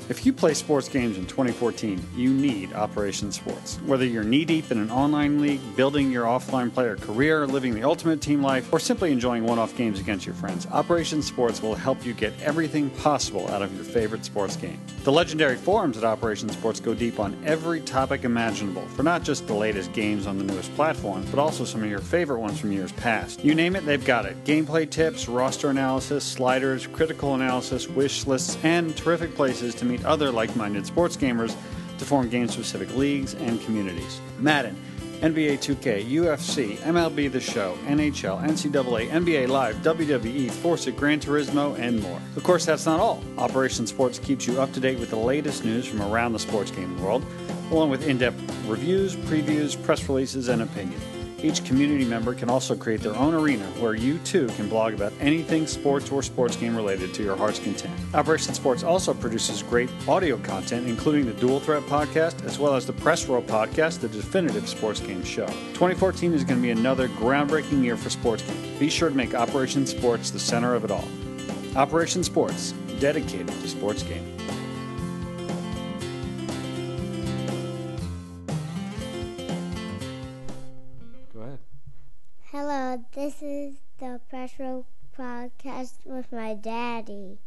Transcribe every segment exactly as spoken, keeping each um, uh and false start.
If you play sports games in twenty fourteen, you need Operation Sports. Whether you're knee-deep in an online league, building your offline player career, living the ultimate team life, or simply enjoying one-off games against your friends, Operation Sports will help you get everything possible out of your favorite sports game. The legendary forums at Operation Sports go deep on every topic imaginable, for not just the latest games on the newest platforms, but also some of your favorite ones from years past. You name it, they've got it. Gameplay tips, roster analysis, sliders, critical analysis, wish lists, and terrific places to meet other like-minded sports gamers to form game-specific leagues and communities. Madden, N B A two K, U F C, M L B The Show, N H L, N C double A, N B A Live, W W E, Forza Gran Turismo, and more. Of course, that's not all. Operation Sports keeps you up to date with the latest news from around the sports gaming world, along with in-depth reviews, previews, press releases, and opinion. Each community member can also create their own arena where you too can blog about anything sports or sports game related to your heart's content. Operation Sports also produces great audio content, including the Dual Threat podcast, as well as the Press Row podcast, the definitive sports game show. twenty fourteen is going to be another groundbreaking year for sports games. Be sure to make Operation Sports the center of it all. Operation Sports, dedicated to sports gaming. Hello, this is the Press Row podcast with my daddy.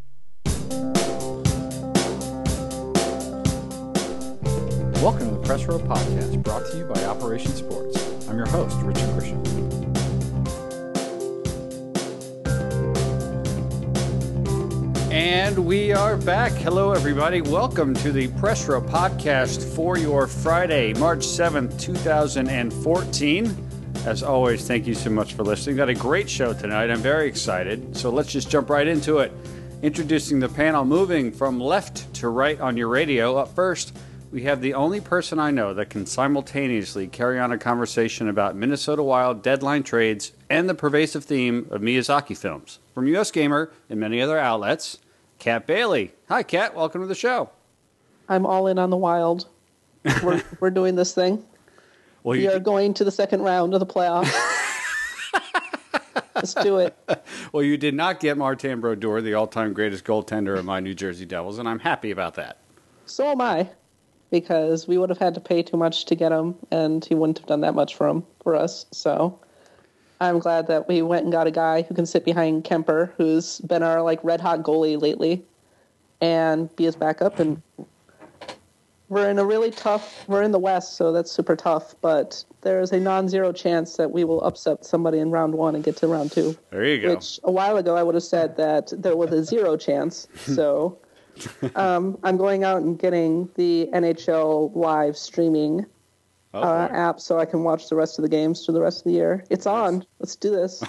Welcome to the Press Row podcast, brought to you by Operation Sports. I'm your host, Richard Grisham. And we are back. Hello, everybody. Welcome to the Press Row podcast for your Friday, March seventh, two thousand fourteen. As always, thank you so much for listening. Got a great show tonight. I'm very excited. So let's just jump right into it. Introducing the panel, moving from left to right on your radio. Up first, we have the only person I know that can simultaneously carry on a conversation about Minnesota Wild deadline trades and the pervasive theme of Miyazaki films. From U S Gamer and many other outlets, Kat Bailey. Hi, Kat. Welcome to the show. I'm all in on the Wild. We're, we're doing this thing. Well, we are did... going to the second round of the playoffs. Let's do it. Well, you did not get Martin Brodeur, the all-time greatest goaltender of my New Jersey Devils, and I'm happy about that. So am I, because we would have had to pay too much to get him, and he wouldn't have done that much for him for us. So I'm glad that we went and got a guy who can sit behind Kemper, who's been our like red-hot goalie lately, and be his backup. And we're in a really tough, we're in the West, so that's super tough, but there is a non-zero chance that we will upset somebody in round one and get to round two. There you go. Which a while ago I would have said that there was a zero chance. So um, I'm going out and getting the N H L live streaming oh, uh, app so I can watch the rest of the games for the rest of the year. It's on. Let's do this.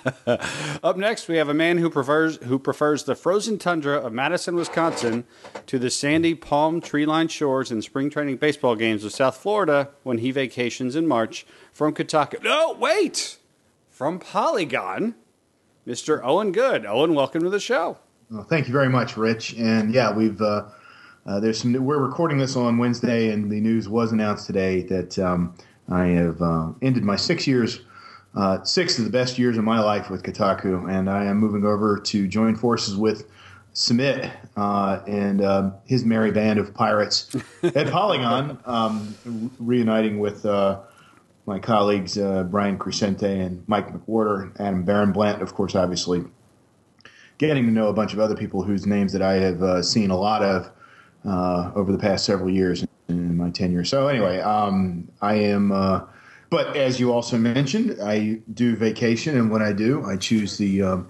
Up next, we have a man who prefers who prefers the frozen tundra of Madison, Wisconsin, to the sandy palm tree-lined shores and spring training baseball games of South Florida when he vacations in March. From Kotaku. No, wait! From Polygon, Mister Owen Good. Owen, welcome to the show. Well, thank you very much, Rich. And yeah, we've uh, uh, there's some. We're recording this on Wednesday, and the news was announced today that um, I have uh, ended my six years. Uh, six of the best years of my life with Kotaku, and I am moving over to join forces with Sumit uh, and uh, his merry band of pirates at Polygon, um, reuniting with uh, my colleagues uh, Brian Crescente and Mike McWhorter, Adam Barenblatt, of course, obviously getting to know a bunch of other people whose names that I have uh, seen a lot of uh, over the past several years in my tenure. So anyway, um, I am... Uh, But as you also mentioned, I do vacation, and when I do, I choose the um,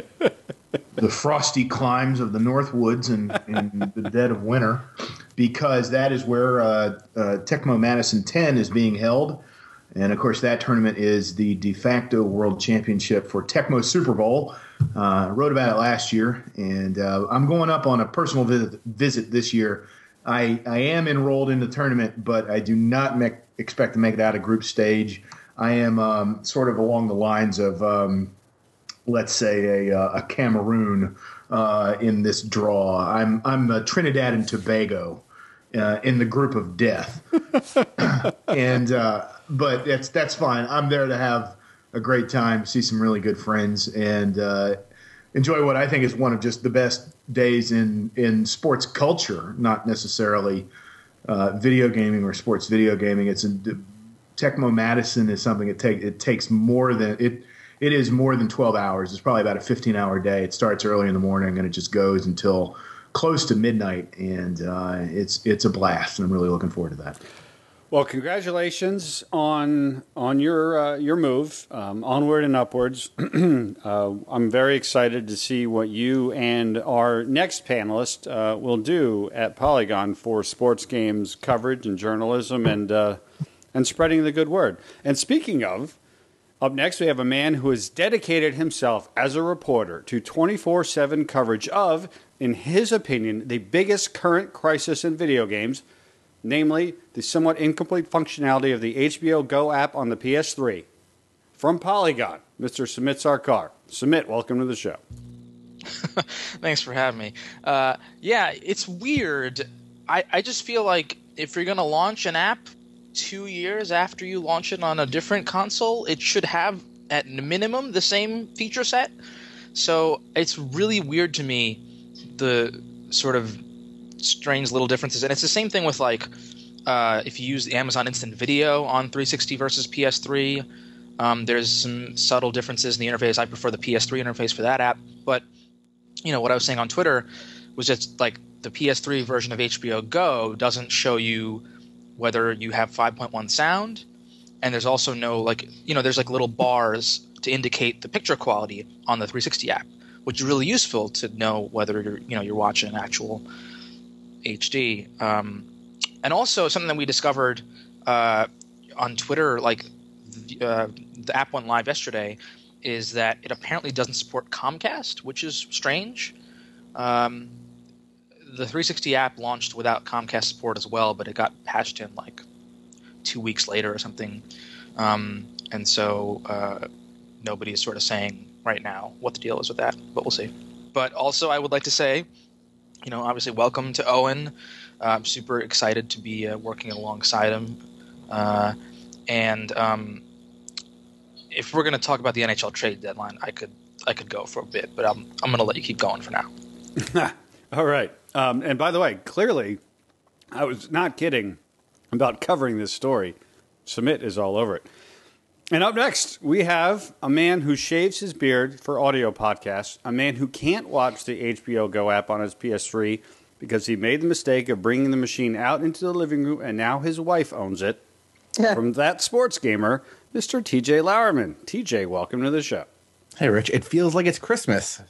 the frosty climes of the North Woods in, in the dead of winter, because that is where uh, uh, Tecmo Madison ten is being held. And, of course, that tournament is the de facto world championship for Tecmo Super Bowl. Uh, I wrote about it last year, and uh, I'm going up on a personal visit, visit this year. I, I am enrolled in the tournament, but I do not make, expect to make it out of group stage. I am um, sort of along the lines of, um, let's say, a, a Cameroon uh, in this draw. I'm I'm a Trinidad and Tobago uh, in the group of death, and uh, but that's that's fine. I'm there to have a great time, see some really good friends, and uh, enjoy what I think is one of just the best days in in sports culture, not necessarily uh, video gaming or sports video gaming. It's a, Tecmo Madison is something it take it takes more than it. It is more than twelve hours. It's probably about a fifteen hour day. It starts early in the morning and it just goes until close to midnight, and uh, it's it's a blast. And I'm really looking forward to that. Well, congratulations on on your uh, your move, um, onward and upwards. uh, I'm very excited to see what you and our next panelist uh, will do at Polygon for sports games coverage and journalism and uh, and spreading the good word. And speaking of, up next we have a man who has dedicated himself as a reporter to twenty-four seven coverage of, in his opinion, the biggest current crisis in video games, namely the somewhat incomplete functionality of the H B O Go app on the P S three. From Polygon, Mister Sumit Sarkar. Sumit, welcome to the show. Thanks for having me. Uh, yeah, it's weird. I, I just feel like if you're going to launch an app two years after you launch it on a different console, it should have, at minimum, the same feature set. So it's really weird to me, the sort of strange little differences. And it's the same thing with, like, uh, if you use the Amazon Instant Video on three sixty versus P S three, um, there's some subtle differences in the interface. I prefer the P S three interface for that app. But, you know, what I was saying on Twitter was just, like, the P S three version of H B O Go doesn't show you whether you have five point one sound, and there's also no, like, you know, there's, like, little bars to indicate the picture quality on the three sixty app, which is really useful to know whether you're, you know, you're watching actual H D. Um, and also something that we discovered uh, on Twitter, like the, uh, the app went live yesterday, is that it apparently doesn't support Comcast, which is strange. Um, the three sixty app launched without Comcast support as well, but it got patched in like two weeks later or something. Um, and so uh, nobody is sort of saying right now what the deal is with that, but we'll see. But also I would like to say, you know, obviously welcome to Owen. Uh, I'm super excited to be uh, working alongside him. Uh, and um, if we're going to talk about the N H L trade deadline, I could I could go for a bit, but I'm I'm going to let you keep going for now. All right. Um, and by the way, clearly, I was not kidding about covering this story. Sumit is all over it. And up next, we have a man who shaves his beard for audio podcasts, a man who can't watch the H B O Go app on his P S three because he made the mistake of bringing the machine out into the living room, and now his wife owns it. From That Sports Gamer, Mister T J Lauerman. T J, welcome to the show. Hey, Rich. It feels like it's Christmas.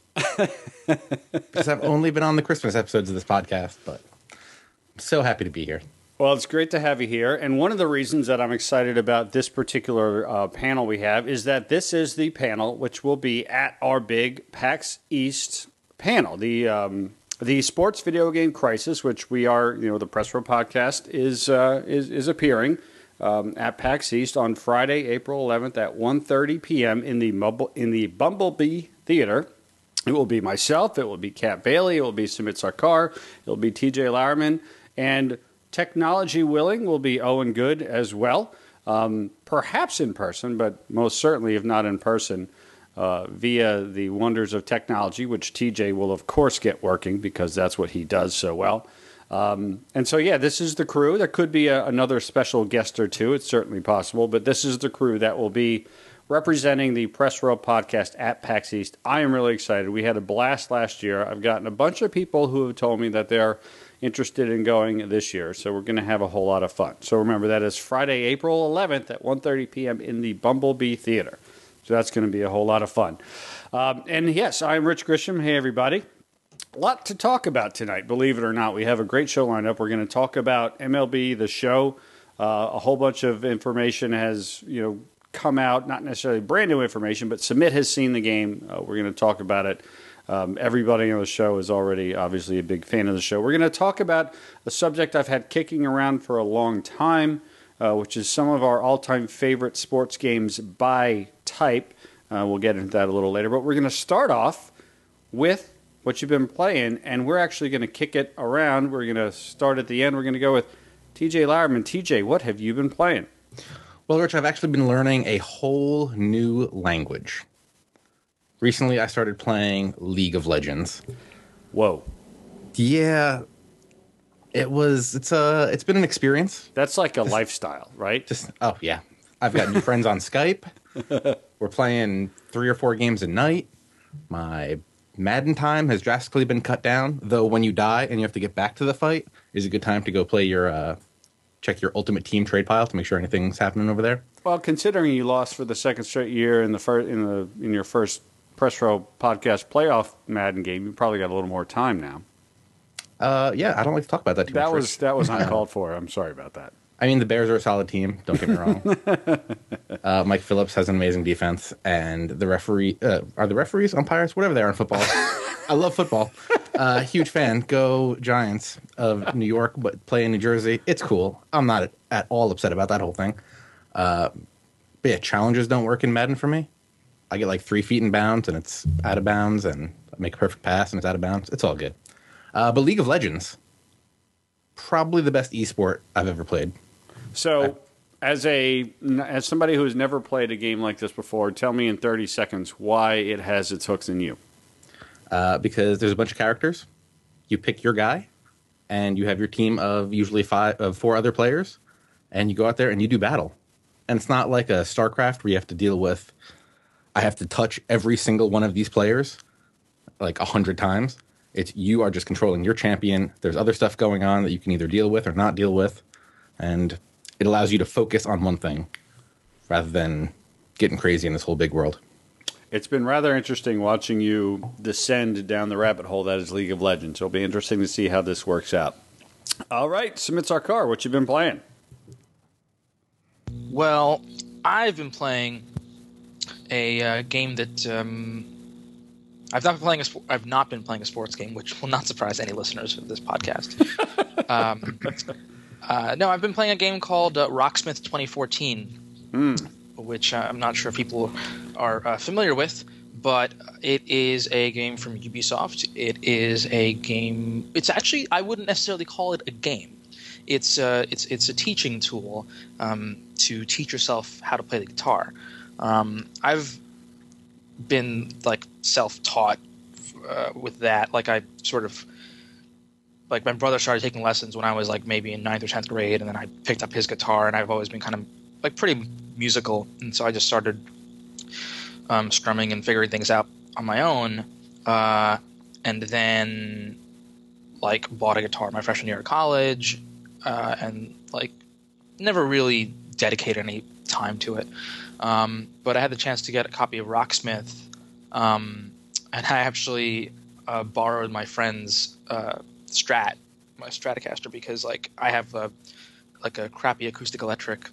Because I've only been on the Christmas episodes of this podcast, but I'm so happy to be here. Well, it's great to have you here. And one of the reasons that I'm excited about this particular uh, panel we have is that this is the panel which will be at our big PAX East panel, the um, the Sports Video Game Crisis, which we are, you know, the Press Row podcast is uh, is, is appearing um, at PAX East on Friday, April eleventh at one thirty p.m. in the Mumble, in the Bumblebee Theater. It will be myself, it will be Kat Bailey, it will be Sumit Sarkar, it will be T J Lauerman, and technology willing will be Owen Good as well, um, perhaps in person, but most certainly if not in person, uh, via the wonders of technology, which T J will of course get working because that's what he does so well. Um, and so, yeah, this is the crew. There could be a, another special guest or two. It's certainly possible, but this is the crew that will be representing the Press Row podcast at PAX East. I am really excited. We had a blast last year. I've gotten a bunch of people who have told me that they're interested in going this year, so we're going to have a whole lot of fun. So remember, that is Friday, April eleventh at one thirty p.m. in the Bumblebee Theater. So that's going to be a whole lot of fun. Um, and yes, I'm Rich Grisham. Hey, everybody. A lot to talk about tonight, believe it or not. We have a great show lined up. We're going to talk about M L B, the show. Uh, a whole bunch of information has, you know, come out, not necessarily brand new information, but Sumit has seen the game. Uh, we're going to talk about it. Um, everybody on the show is already obviously a big fan of the show. We're going to talk about a subject I've had kicking around for a long time, uh, which is some of our all-time favorite sports games by type. Uh, we'll get into that a little later, but we're going to start off with what you've been playing, and we're actually going to kick it around. We're going to start at the end. We're going to go with T J Lauerman. T J, what have you been playing? Well, Rich, I've actually been learning a whole new language. Recently, I started playing League of Legends. Whoa. Yeah, it was. It's a. It's been an experience. That's like a lifestyle, right? Just oh yeah, I've got new friends on Skype. We're playing three or four games a night. My Madden time has drastically been cut down. Though when you die and you have to get back to the fight, is a good time to go play your uh, check your Ultimate Team trade pile to make sure anything's happening over there. Well, considering you lost for the second straight year in the first in the in your first Press Row podcast playoff Madden game, you probably got a little more time now. Uh, yeah, I don't like to talk about that too That much. was Rich. that was uncalled for. I'm sorry about that. I mean, the Bears are a solid team. Don't get me wrong. uh, Mike Phillips has an amazing defense, and the referee uh, are the referees, umpires, whatever they are in football. I love football. Uh, huge fan. Go Giants of New York, but play in New Jersey. It's cool. I'm not at, at all upset about that whole thing. Uh, but yeah, challenges don't work in Madden for me. I get like three feet in bounds, and it's out of bounds, and I make a perfect pass, and it's out of bounds. It's all good. Uh, but League of Legends, probably the best esport I've ever played. So, as a as somebody who has never played a game like this before, tell me in thirty seconds why it has its hooks in you. Uh, because there's a bunch of characters. You pick your guy, and you have your team of usually five of four other players, and you go out there and you do battle. And it's not like a StarCraft where you have to deal with, I have to touch every single one of these players like a hundred times. It's you are just controlling your champion. There's other stuff going on that you can either deal with or not deal with, and it allows you to focus on one thing rather than getting crazy in this whole big world. It's been rather interesting watching you descend down the rabbit hole that is League of Legends. It'll be interesting to see how this works out. All right, Sumit Sarkar, what you been playing? Well, I've been playing a uh, game that um, I've not been playing. A sp- I've not been playing a sports game, which will not surprise any listeners of this podcast. um, uh, no, I've been playing a game called uh, Rocksmith twenty fourteen, mm. which uh, I'm not sure if people are uh, familiar with, but it is a game from Ubisoft. It is a game. It's actually, I wouldn't necessarily call it a game. It's uh, it's it's a teaching tool um, to teach yourself how to play the guitar. Um, I've been like self-taught uh, with that. Like I sort of like my brother started taking lessons when I was like maybe in ninth or tenth grade, and then I picked up his guitar, and I've always been kind of like pretty musical, and so I just started um, strumming and figuring things out on my own, uh, and then like bought a guitar my freshman year of college. Uh, and like never really dedicated any time to it. Um, but I had the chance to get a copy of Rocksmith, um, and I actually uh, borrowed my friend's uh, Strat, my Stratocaster, because like I have a, like a crappy acoustic electric,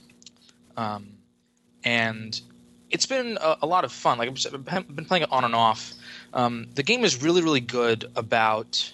um, and it's been a, a lot of fun. Like I've been playing it on and off. Um, the game is really, really good about.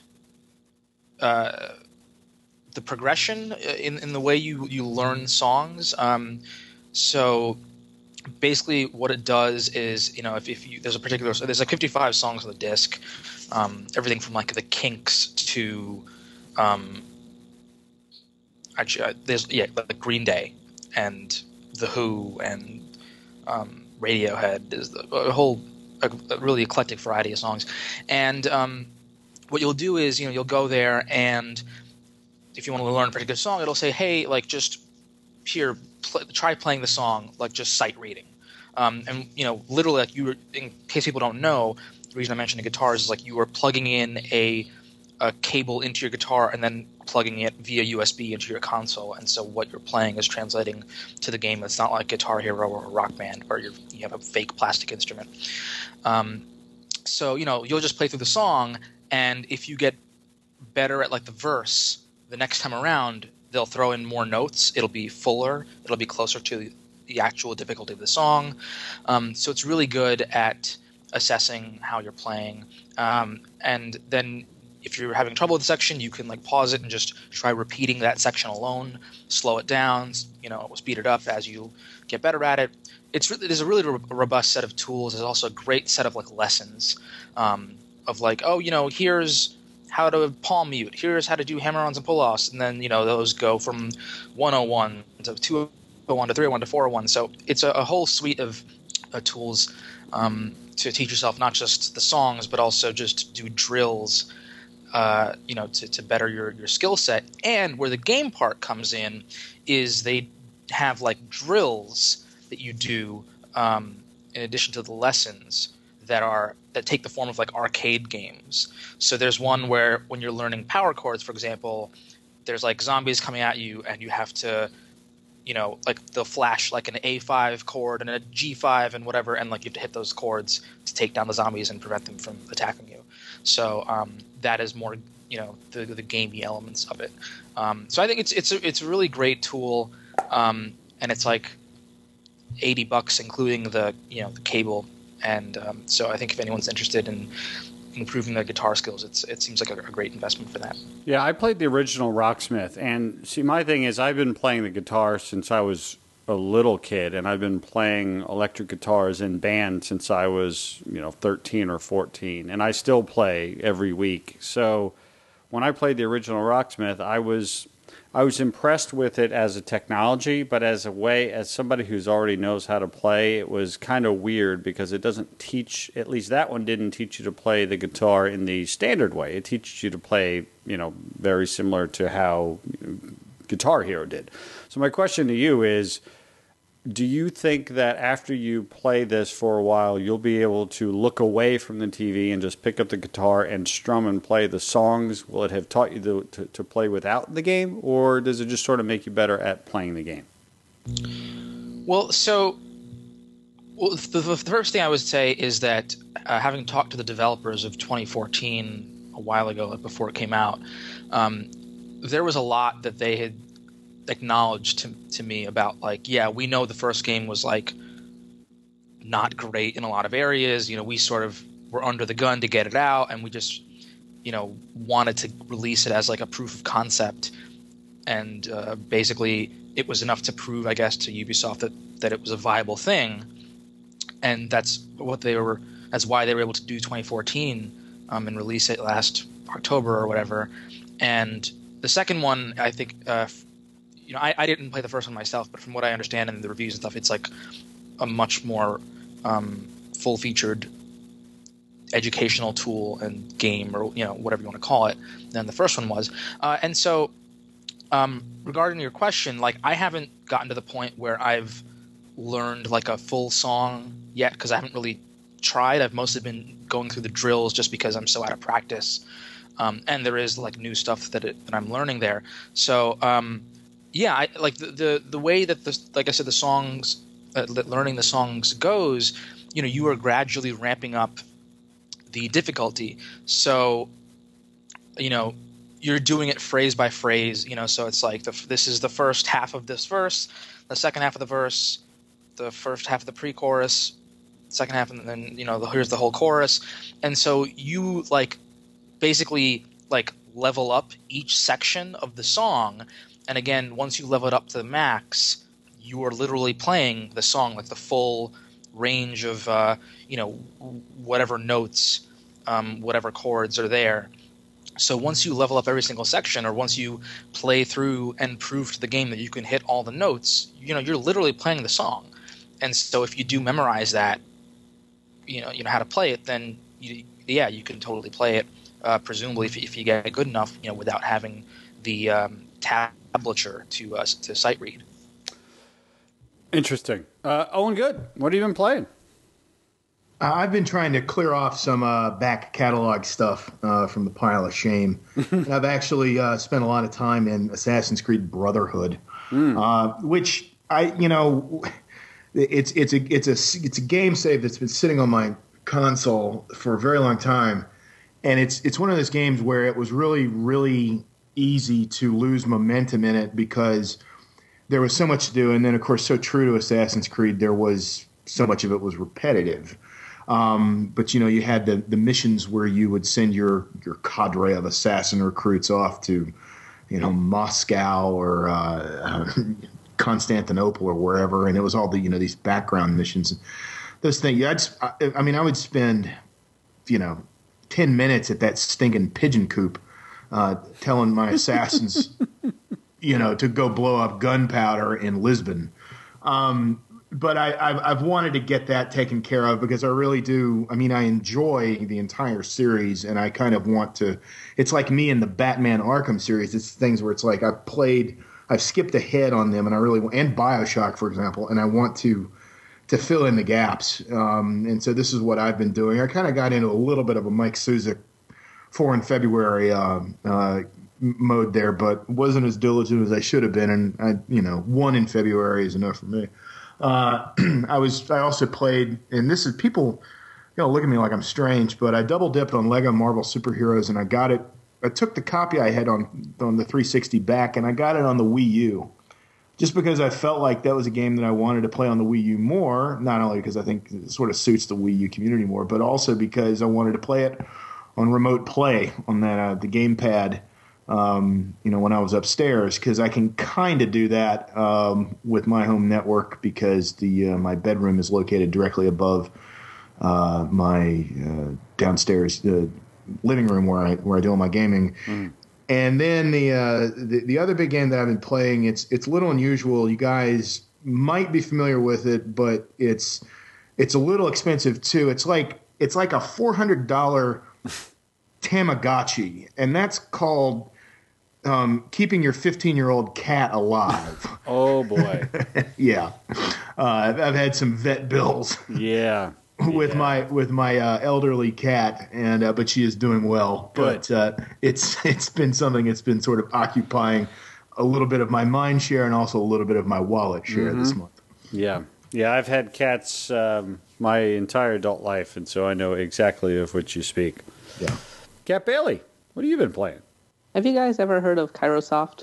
Uh, the progression in, in the way you, you learn songs. Um, so basically what it does is, you know, if, if you, there's a particular, so there's like fifty-five songs on the disc, um, everything from like the Kinks to, um, actually uh, there's, yeah, like Green Day and The Who and, um, Radiohead is the, a whole, a, a really eclectic variety of songs. And, um, what you'll do is, you know, you'll go there and, if you want to learn a particular song, it'll say, hey, like just here, pl- try playing the song, like just sight reading. Um, and, you know, literally, like you were, in case people don't know, the reason I mentioned the guitars is like you were plugging in a, a cable into your guitar and then plugging it via U S B into your console. And so what you're playing is translating to the game. It's not like Guitar Hero or Rock Band where you're, you have a fake plastic instrument. Um, so, you know, you'll just play through the song, and if you get better at like the verse, the next time around, they'll throw in more notes. It'll be fuller. It'll be closer to the actual difficulty of the song. Um, so it's really good at assessing how you're playing. Um, and then if you're having trouble with the section, you can like pause it and just try repeating that section alone, slow it down, you know, speed it up as you get better at it. It's it is a really ro- robust set of tools. There's also a great set of like lessons um, of like, oh, you know, here's how to palm mute. Here's how to do hammer-ons and pull-offs. And then, you know, those go from one oh one to two oh one to three oh one to four oh one. So it's a, a whole suite of uh, tools. Um, to teach yourself not just the songs, but also just do drills, uh, you know, to, to better your, your skill set. And where the game part comes in is they have like drills that you do um, in addition to the lessons that are that take the form of like arcade games. So there's one where when you're learning power chords, for example, there's like zombies coming at you and you have to, you know, like they'll flash like an A five chord and a G five and whatever, and like you have to hit those chords to take down the zombies and prevent them from attacking you. So um, that is more, you know, the the gamey elements of it. Um, so I think it's it's a, it's a really great tool, um, and it's like eighty bucks including the you know the cable. And um, so I think if anyone's interested in improving their guitar skills, it's it seems like a, a great investment for that. Yeah, I played the original Rocksmith, and see, my thing is I've been playing the guitar since I was a little kid, and I've been playing electric guitars in band since I was, you know, thirteen or fourteen, and I still play every week. So when I played the original Rocksmith, I was I was impressed with it as a technology, but as a way, as somebody who's already knows how to play, it was kind of weird because it doesn't teach, at least that one didn't teach you to play the guitar in the standard way. It teaches you to play, you know, very similar to how Guitar Hero did. So my question to you is, do you think that after you play this for a while, you'll be able to look away from the T V and just pick up the guitar and strum and play the songs? Will it have taught you to, to, to play without the game, or does it just sort of make you better at playing the game? Well, so well, the, the first thing I would say is that uh, having talked to the developers of twenty fourteen a while ago, like before it came out, um, there was a lot that they had acknowledged to, to me about, like, yeah, we know the first game was like not great in a lot of areas. You know, we sort of were under the gun to get it out, and we just, you know, wanted to release it as like a proof of concept. And uh, basically, it was enough to prove, I guess, to Ubisoft that that it was a viable thing, and that's what they were. That's why they were able to do twenty fourteen um, and release it last October or whatever. And the second one, I think. Uh, You know, I, I didn't play the first one myself, but from what I understand in the reviews and stuff, it's like a much more um, full-featured educational tool and game, or you know, whatever you want to call it, than the first one was. Uh, and so, um, regarding your question, like I haven't gotten to the point where I've learned like a full song yet, because I haven't really tried. I've mostly been going through the drills just because I'm so out of practice, um, and there is like new stuff that it, that I'm learning there. So. Um, Yeah, I, like the, the the way that the like I said the songs, uh, learning the songs goes, you know, you are gradually ramping up the difficulty. So, you know, you're doing it phrase by phrase. You know, so it's like the, this is the first half of this verse, the second half of the verse, the first half of the pre-chorus, second half, and then you know the, here's the whole chorus. And so you like basically like level up each section of the song. And again, once you level it up to the max, you are literally playing the song, like the full range of, uh, you know, whatever notes, um, whatever chords are there. So once you level up every single section, or once you play through and prove to the game that you can hit all the notes, you know, you're literally playing the song. And so if you do memorize that, you know, you know how to play it, then you, yeah, you can totally play it. Uh, presumably, if, if you get good enough, you know, without having the um, tablature to uh, to sight read. Interesting. Uh, Owen Good, what have you been playing? I've been trying to clear off some uh, back catalog stuff uh, from the pile of shame. And I've actually uh, spent a lot of time in Assassin's Creed Brotherhood, mm. uh, which I, you know, it's it's a it's a it's a game save that's been sitting on my console for a very long time, and it's it's one of those games where it was really really easy to lose momentum in it because there was so much to do, and then of course, so true to Assassin's Creed, there was so much of it was repetitive. Um, but you know, you had the the missions where you would send your your cadre of assassin recruits off to, you know, Moscow or uh, Constantinople or wherever, and it was all the you know these background missions. Those things, yeah, I'd, I, I mean, I would spend, you know, ten minutes at that stinking pigeon coop. Uh, telling my assassins, you know, to go blow up gunpowder in Lisbon. Um, but I, I've, I've wanted to get that taken care of because I really do. I mean, I enjoy the entire series, and I kind of want to. It's like me in the Batman Arkham series. It's things where it's like I've played, I've skipped ahead on them, and I really and BioShock, for example, and I want to to fill in the gaps. Um, and so this is what I've been doing. I kind of got into a little bit of a Mike Souza four in February um, uh, mode there, but wasn't as diligent as I should have been. And I, you know, one in February is enough for me. Uh, I was. I also played, and this is people, you know, look at me like I'm strange, but I double dipped on Lego Marvel Superheroes, and I got it. I took the copy I had on on the three sixty back, and I got it on the Wii U, just because I felt like that was a game that I wanted to play on the Wii U more. Not only because I think it sort of suits the Wii U community more, but also because I wanted to play it on remote play on that uh, the gamepad. Um, you know, when I was upstairs, because I can kind of do that um, with my home network because the uh, my bedroom is located directly above uh, my uh, downstairs uh, living room where I where I do all my gaming. Mm. And then the, uh, the the other big game that I've been playing, it's it's a little unusual. You guys might be familiar with it, but it's it's a little expensive too. It's like it's like a four hundred dollar Tamagotchi, and that's called um, keeping your fifteen-year-old cat alive. Oh, boy. Yeah. Uh, I've, I've had some vet bills. Yeah. with yeah. my with my uh, elderly cat, and uh, but she is doing well. Good. But uh, it's it's been something that's been sort of occupying a little bit of my mind share and also a little bit of my wallet share mm-hmm. this month. Yeah. Yeah, I've had cats um, my entire adult life, and so I know exactly of which you speak. Yeah. Cat Bailey, what have you been playing? Have you guys ever heard of Kairosoft?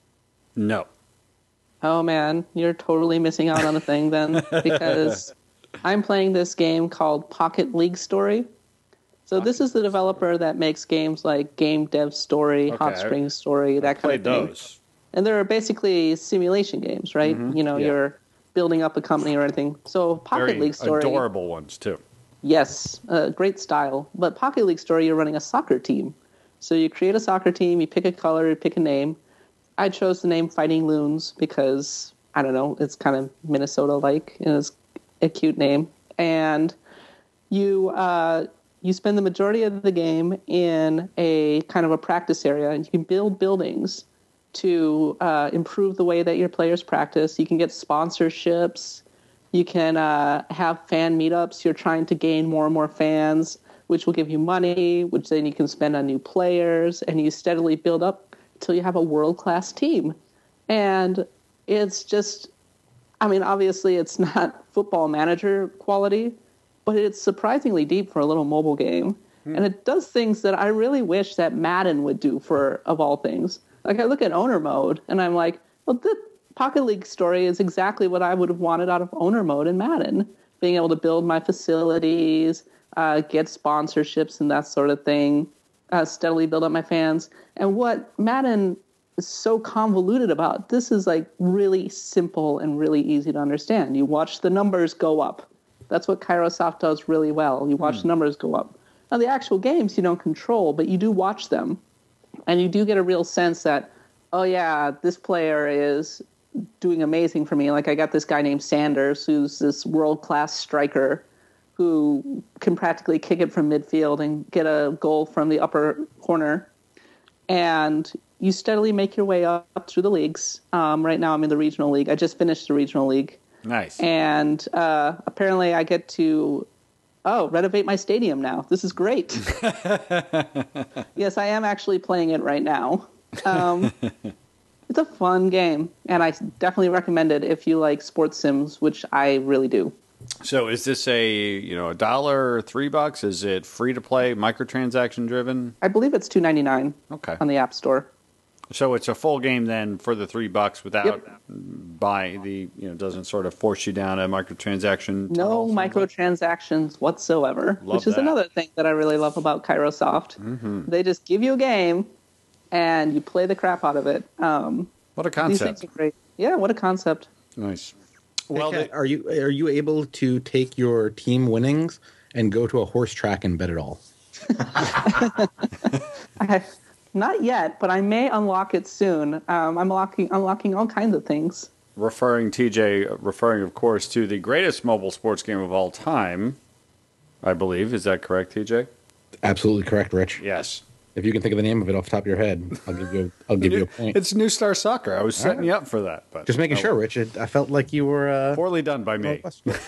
No. Oh, man, you're totally missing out on a thing then, because I'm playing this game called Pocket League Story. So Pocket this is the developer that makes games like Game Dev Story, okay, Hot Springs Story, that kind of thing. Those. And they're basically simulation games, right? Mm-hmm. You know, yeah. you're building up a company or anything. So Pocket Very League Story... adorable ones, too. Yes, uh, great style. But Pocket League Story, you're running a soccer team. So you create a soccer team, you pick a color, you pick a name. I chose the name Fighting Loons because, I don't know, it's kind of Minnesota-like, and it's a cute name. And you uh, you spend the majority of the game in a kind of a practice area, and you can build buildings to uh, improve the way that your players practice. You can get sponsorships. You can uh, have fan meetups. You're trying to gain more and more fans, which will give you money, which then you can spend on new players, and you steadily build up until you have a world-class team. And it's just, I mean, obviously it's not Football Manager quality, but it's surprisingly deep for a little mobile game. Hmm. And it does things that I really wish that Madden would do for, of all things. Like, I look at owner mode, and I'm like, well, the Pocket League Story is exactly what I would have wanted out of owner mode in Madden. Being able to build my facilities, uh, get sponsorships and that sort of thing, uh, steadily build up my fans. And what Madden is so convoluted about, this is like really simple and really easy to understand. You watch the numbers go up. That's what Kairosoft does really well. You watch hmm. the numbers go up. Now, the actual games you don't control, but you do watch them. And you do get a real sense that, oh, yeah, this player is doing amazing for me. Like, I got this guy named Sanders, who's this world-class striker who can practically kick it from midfield and get a goal from the upper corner. And you steadily make your way up, up through the leagues. Um, right now I'm in the regional league. I just finished the regional league. Nice. And uh, apparently I get to, oh, renovate my stadium now. This is great. Yes, I am actually playing it right now. Um, it's a fun game, and I definitely recommend it if you like sports sims, which I really do. So is this a, you know, a dollar or three bucks? Is it free to play, microtransaction driven? I believe it's two ninety-nine. Okay. On the App Store. So it's a full game then for the three bucks without yep. buy the, you know, doesn't sort of force you down a microtransaction. No microtransactions whatsoever, love which is that. Another thing that I really love about Kairosoft. Mm-hmm. They just give you a game and you play the crap out of it. Um, what a concept. These things are great. Yeah, what a concept. Nice. Well, hey, Kat, are you are you able to take your team winnings and go to a horse track and bet it all? I, not yet, but I may unlock it soon. Um, I'm unlocking unlocking all kinds of things. referring T J, referring of course to the greatest mobile sports game of all time, I believe. Is that correct, T J? Absolutely correct, Rich. Yes. If you can think of the name of it off the top of your head, I'll give you. I'll give you a point. It's New Star Soccer. I was setting right. you up for that, but just making oh, sure, Rich. It, I felt like you were uh, poorly done by me.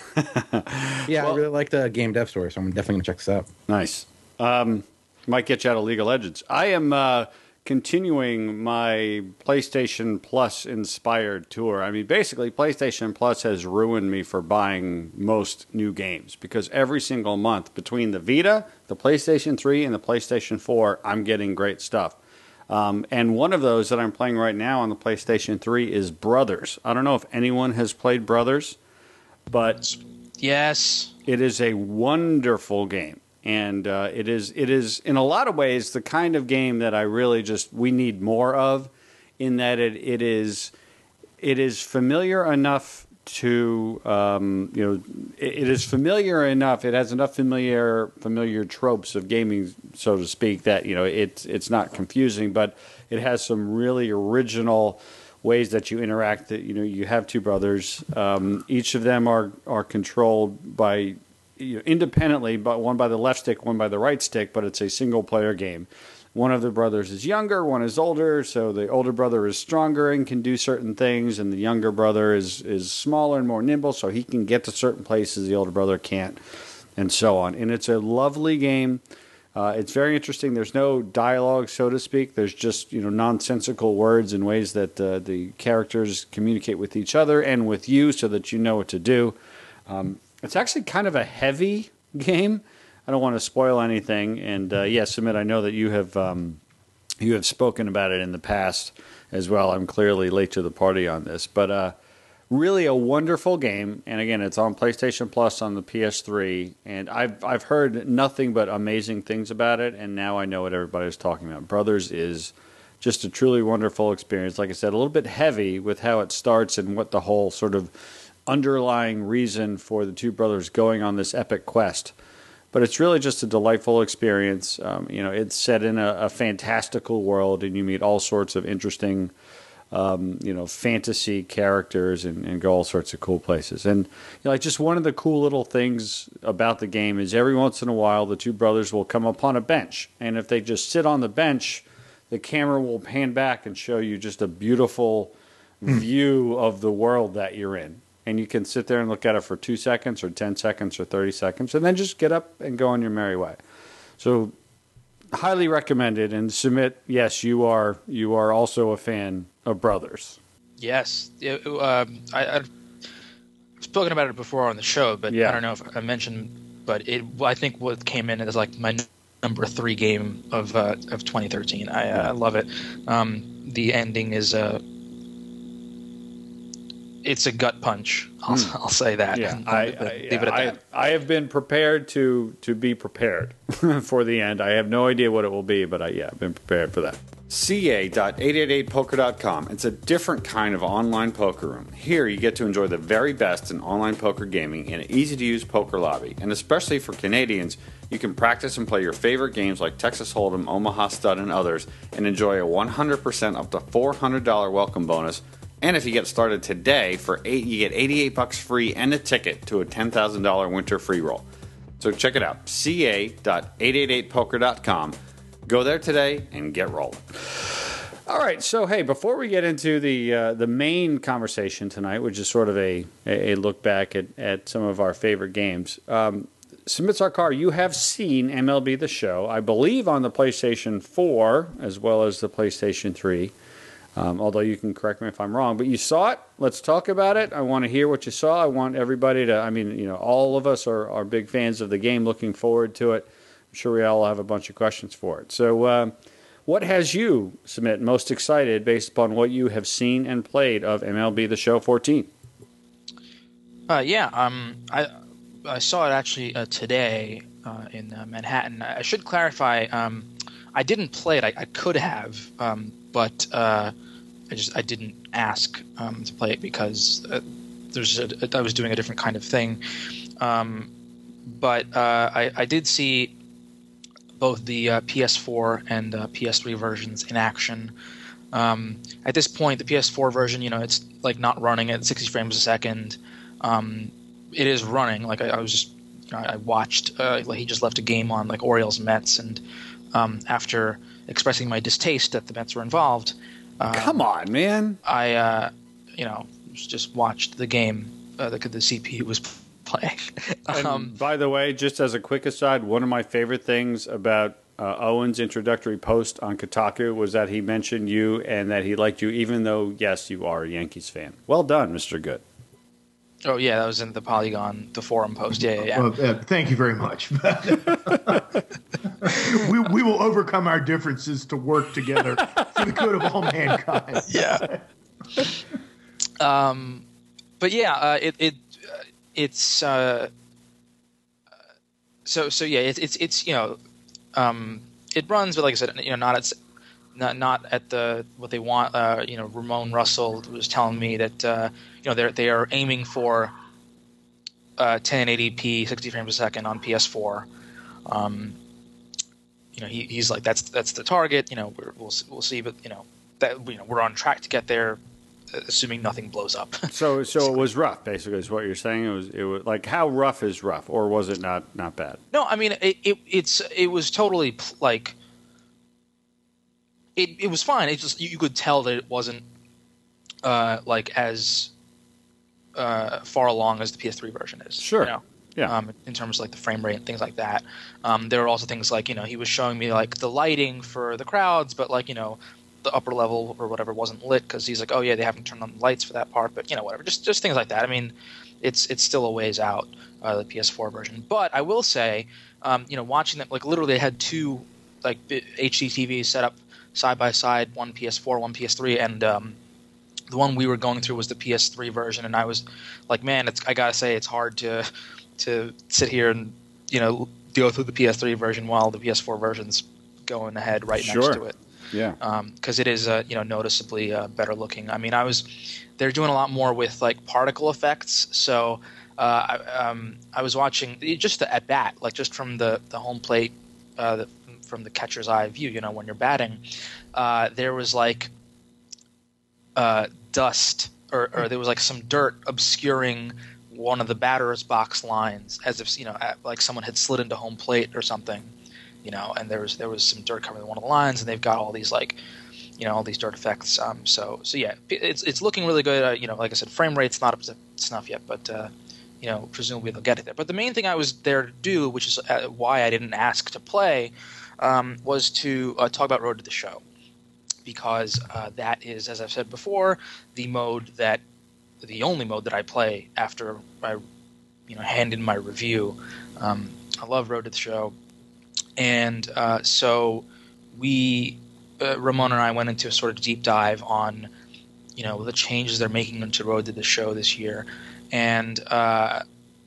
yeah, well, I really liked the game dev story, so I'm definitely gonna check this out. Nice. Um, might get you out of League of Legends. I am uh, continuing my PlayStation Plus inspired tour. I mean, basically, PlayStation Plus has ruined me for buying most new games because every single month between the Vita, the PlayStation three, and the PlayStation four, I'm getting great stuff. Um, and one of those that I'm playing right now on the PlayStation three is Brothers. I don't know if anyone has played Brothers, but yes, it is a wonderful game. And uh, it is, it is in a lot of ways the kind of game that I really just we need more of, in that it it is it is familiar enough to um, you know it, it is familiar enough. It has enough familiar familiar tropes of gaming, so to speak, that you know it's it's not confusing, but it has some really original ways that you interact. That you know you have two brothers. Um, each of them are are controlled by. You know, independently, but one by the left stick, one by the right stick, but it's a single-player game. One of the brothers is younger, one is older, so the older brother is stronger and can do certain things, and the younger brother is, is smaller and more nimble, so he can get to certain places the older brother can't, and so on. And it's a lovely game. Uh, it's very interesting. There's no dialogue, so to speak. There's just you know nonsensical words and ways that uh, the characters communicate with each other and with you so that you know what to do. Um, It's actually kind of a heavy game. I don't want to spoil anything. And uh, yes, Sumit, I know that you have um, you have spoken about it in the past as well. I'm clearly late to the party on this, but uh, really a wonderful game. And again, it's on PlayStation Plus on the P S three. And I've I've heard nothing but amazing things about it. And now I know what everybody's talking about. Brothers is just a truly wonderful experience. Like I said, a little bit heavy with how it starts and what the whole sort of underlying reason for the two brothers going on this epic quest. But it's really just a delightful experience. Um, you know, it's set in a, a fantastical world, and you meet all sorts of interesting, um, you know, fantasy characters and, and go all sorts of cool places. And you know, like just one of the cool little things about the game is every once in a while the two brothers will come upon a bench, and if they just sit on the bench, the camera will pan back and show you just a beautiful mm. view of the world that you're in. And you can sit there and look at it for two seconds or ten seconds or thirty seconds and then just get up and go on your merry way. So highly recommended. And Sumit, yes, you are you are also a fan of Brothers. Yes. It, uh, I, I've spoken about it before on the show, but yeah. I don't know if I mentioned, but it I think what came in as like my number three game of uh, of twenty thirteen. I, yeah. I love it. Um, the ending is a... Uh, It's a gut punch. I'll, mm. I'll say that. Yeah, I, I, leave it at I, that. I have been prepared to to be prepared for the end. I have no idea what it will be, but I, yeah, I've been prepared for that. C A dot eight eight eight poker dot com. It's a different kind of online poker room. Here you get to enjoy the very best in online poker gaming in an easy-to-use poker lobby. And especially for Canadians, you can practice and play your favorite games like Texas Hold'em, Omaha Stud, and others, and enjoy a one hundred percent up to four hundred dollars welcome bonus. And if you get started today, for eight, you get eighty-eight bucks free and a ticket to a ten thousand dollars winter free roll. So check it out, C A dot eight eight eight poker dot com. Go there today and get rolling. All right, so hey, before we get into the uh, the main conversation tonight, which is sort of a, a look back at, at some of our favorite games, um, Sumit Sarkar, you have seen M L B The Show, I believe on the PlayStation four as well as the PlayStation three. Um, although you can correct me if I'm wrong, but you saw it. Let's talk about it. I want to hear what you saw. I want everybody to, I mean, you know, all of us are, are big fans of the game, looking forward to it. I'm sure we all have a bunch of questions for it. So uh, what has you, Sumit, most excited based upon what you have seen and played of M L B The Show fourteen? Uh, yeah, um, I I saw it actually uh, today uh, in uh, Manhattan. I should clarify, um, I didn't play it. I, I could have, um, but... Uh, I just I didn't ask um, to play it because uh, there's a, I was doing a different kind of thing, um, but uh, I, I did see both the uh, P S four and uh, P S three versions in action. Um, at this point, the P S four version, you know, it's like not running at sixty frames a second. Um, it is running. Like I, I was just, you know, I watched. Uh, like he just left a game on like Orioles Mets, and um, after expressing my distaste that the Mets were involved, um, come on, man, I, uh, you know, just watched the game uh, that the C P U was playing. And um, by the way, just as a quick aside, one of my favorite things about uh, Owen's introductory post on Kotaku was that he mentioned you and that he liked you, even though, yes, you are a Yankees fan. Well done, Mister Good. Oh, yeah, that was in the Polygon, the forum post. Yeah, yeah, yeah. Well, uh, thank you very much. we, we will overcome our differences to work together for the good of all mankind. Yeah. um, but yeah, uh, it it uh, it's uh, so so yeah, it's it's it's you know, um, it runs, but like I said, you know, not at not not at the what they want. Uh, you know, Ramon Russell was telling me that uh, you know they they are aiming for uh, ten eighty p, sixty frames a second on P S four. Um, you know, he, he's like that's that's the target. You know, we're, we'll we'll see, but you know that you know we're on track to get there, assuming nothing blows up. So so it was rough, basically, is what you're saying. It was it was like how rough is rough, or was it not not bad? No, I mean it, it it's it was totally like it it was fine. It just you could tell that it wasn't uh, like as uh, far along as the P S three version is. Sure. You know? Yeah. Um, in terms of like the frame rate and things like that. Um, there were also things like, you know, he was showing me like the lighting for the crowds, but like, you know, the upper level or whatever wasn't lit because he's like, oh yeah, they haven't turned on the lights for that part, but you know, whatever. Just just things like that. I mean, it's it's still a ways out, uh, the P S four version. But I will say, um, you know, watching them, like literally they had two like H D T Vs set up side by side, one P S four, one P S three, and um, the one we were going through was the P S three version, and I was like, man, it's I gotta say it's hard to to sit here and, you know, go through the P S three version while the P S four version's going ahead right Sure. next to it. Yeah. Because um, it is, uh, you know, noticeably uh, better looking. I mean, I was – they're doing a lot more with, like, particle effects. So uh, I, um, I was watching – just the at bat, like just from the, the home plate, uh, the, from the catcher's eye view, you know, when you're batting, uh, there was, like, uh, dust or, or there was, like, some dirt obscuring – one of the batter's box lines, as if, you know, like someone had slid into home plate or something, you know, and there was there was some dirt covering one of the lines, and they've got all these like, you know, all these dirt effects. Um, so so yeah, it's it's looking really good. Uh, you know, like I said, frame rate's not up to snuff yet, but uh, you know, presumably they'll get it there. But the main thing I was there to do, which is uh, why I didn't ask to play, um, was to uh, talk about Road to the Show, because uh, that is, as I've said before, the mode that. The only mode that I play after I, you know, hand in my review. Um, I love Road to the Show, and uh, so we, uh, Ramon and I, went into a sort of deep dive on, you know, the changes they're making into Road to the Show this year, and uh,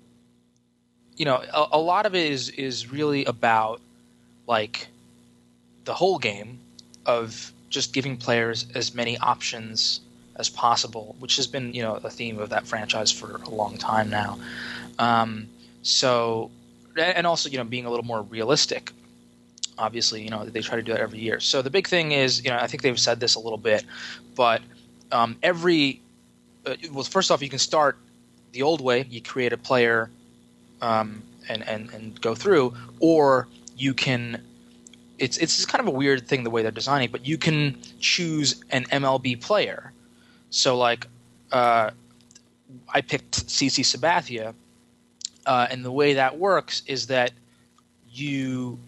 you know, a, a lot of it is is really about like the whole game of just giving players as many options as possible, which has been, you know, a theme of that franchise for a long time now. Um, so, and also, you know, being a little more realistic. Obviously, you know, they try to do that every year. So the big thing is, you know, I think they've said this a little bit, but um, every uh, well, first off, you can start the old way. You create a player um, and and and go through, or you can. It's it's kind of a weird thing the way they're designing, but you can choose an M L B player. So, like, uh, I picked CC Sabathia, uh, and the way that works is that you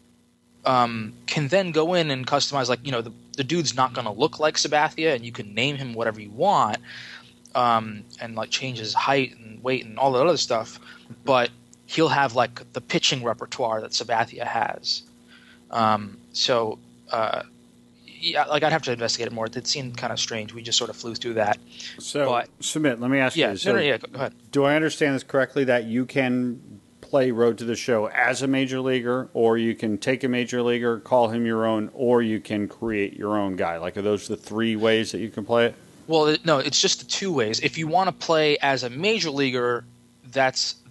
um, can then go in and customize, like, you know, the, the dude's not going to look like Sabathia, and you can name him whatever you want, um, and, like, change his height and weight and all that other stuff, but he'll have, like, the pitching repertoire that Sabathia has. Um, so, uh, yeah, like I'd have to investigate it more. It seemed kind of strange. We just sort of flew through that. So, but, Submit, let me ask yeah, you. So no, no, yeah, go ahead. Do I understand this correctly that you can play Road to the Show as a major leaguer, or you can take a major leaguer, call him your own, or you can create your own guy? Like, are those the three ways that you can play it? Well, no, it's just the two ways. If you want to play as a major leaguer, that's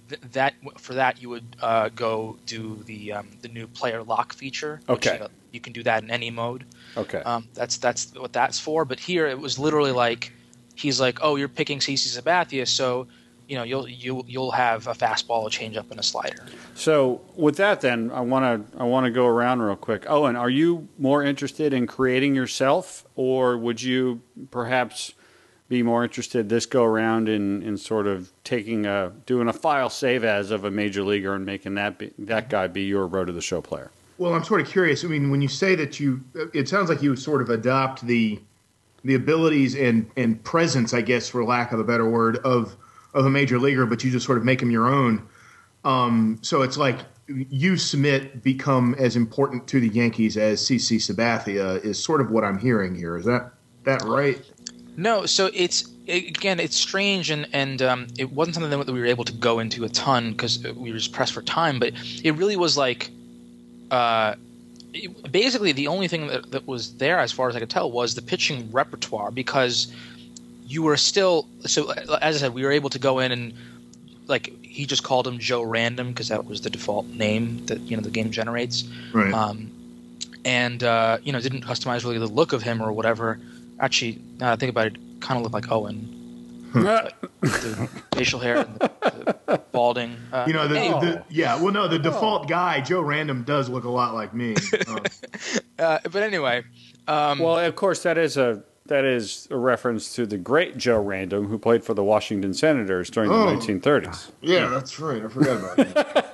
th- that for that you would uh, go do the um, the new player lock feature. Which, Okay. you know, you can do that in any mode. Okay. Um, that's that's what that's for. But here it was literally like he's like, oh, you're picking C C Sabathia, so you know you'll you you'll have a fastball, a changeup, and a slider. So with that, then I want to I want to go around real quick. Owen, are you more interested in creating yourself, or would you perhaps be more interested this go around in, in sort of taking a doing a file save as of a major leaguer and making that be, that guy be your road to the show player? Well, I'm sort of curious. I mean, when you say that you, it sounds like you sort of adopt the the abilities and, and presence, I guess, for lack of a better word, of of a major leaguer, but you just sort of make them your own. Um, so it's like you, Smith, become as important to the Yankees as C C Sabathia is sort of what I'm hearing here. Is that that right? No, so it's again, it's strange, and and um, it wasn't something that we were able to go into a ton because we were just pressed for time. But it really was like, uh, it, basically, the only thing that, that was there, as far as I could tell, was the pitching repertoire because you were still. So as I said, we were able to go in and like he just called him Joe Random because that was the default name that you know the game generates, Right. Um, and uh, you know didn't customize really the look of him or whatever. Actually, now that I think about it, it kind of looked like Owen. the facial hair and the, the balding. Uh, You know, the, anyway. the, yeah. Well, no, the default guy, Joe Random, does look a lot like me. Um, uh, but anyway. Um, Well, of course, that is a that is a reference to the great Joe Random, who played for the Washington Senators during Oh. the nineteen thirties. yeah, that's right. I forgot about that.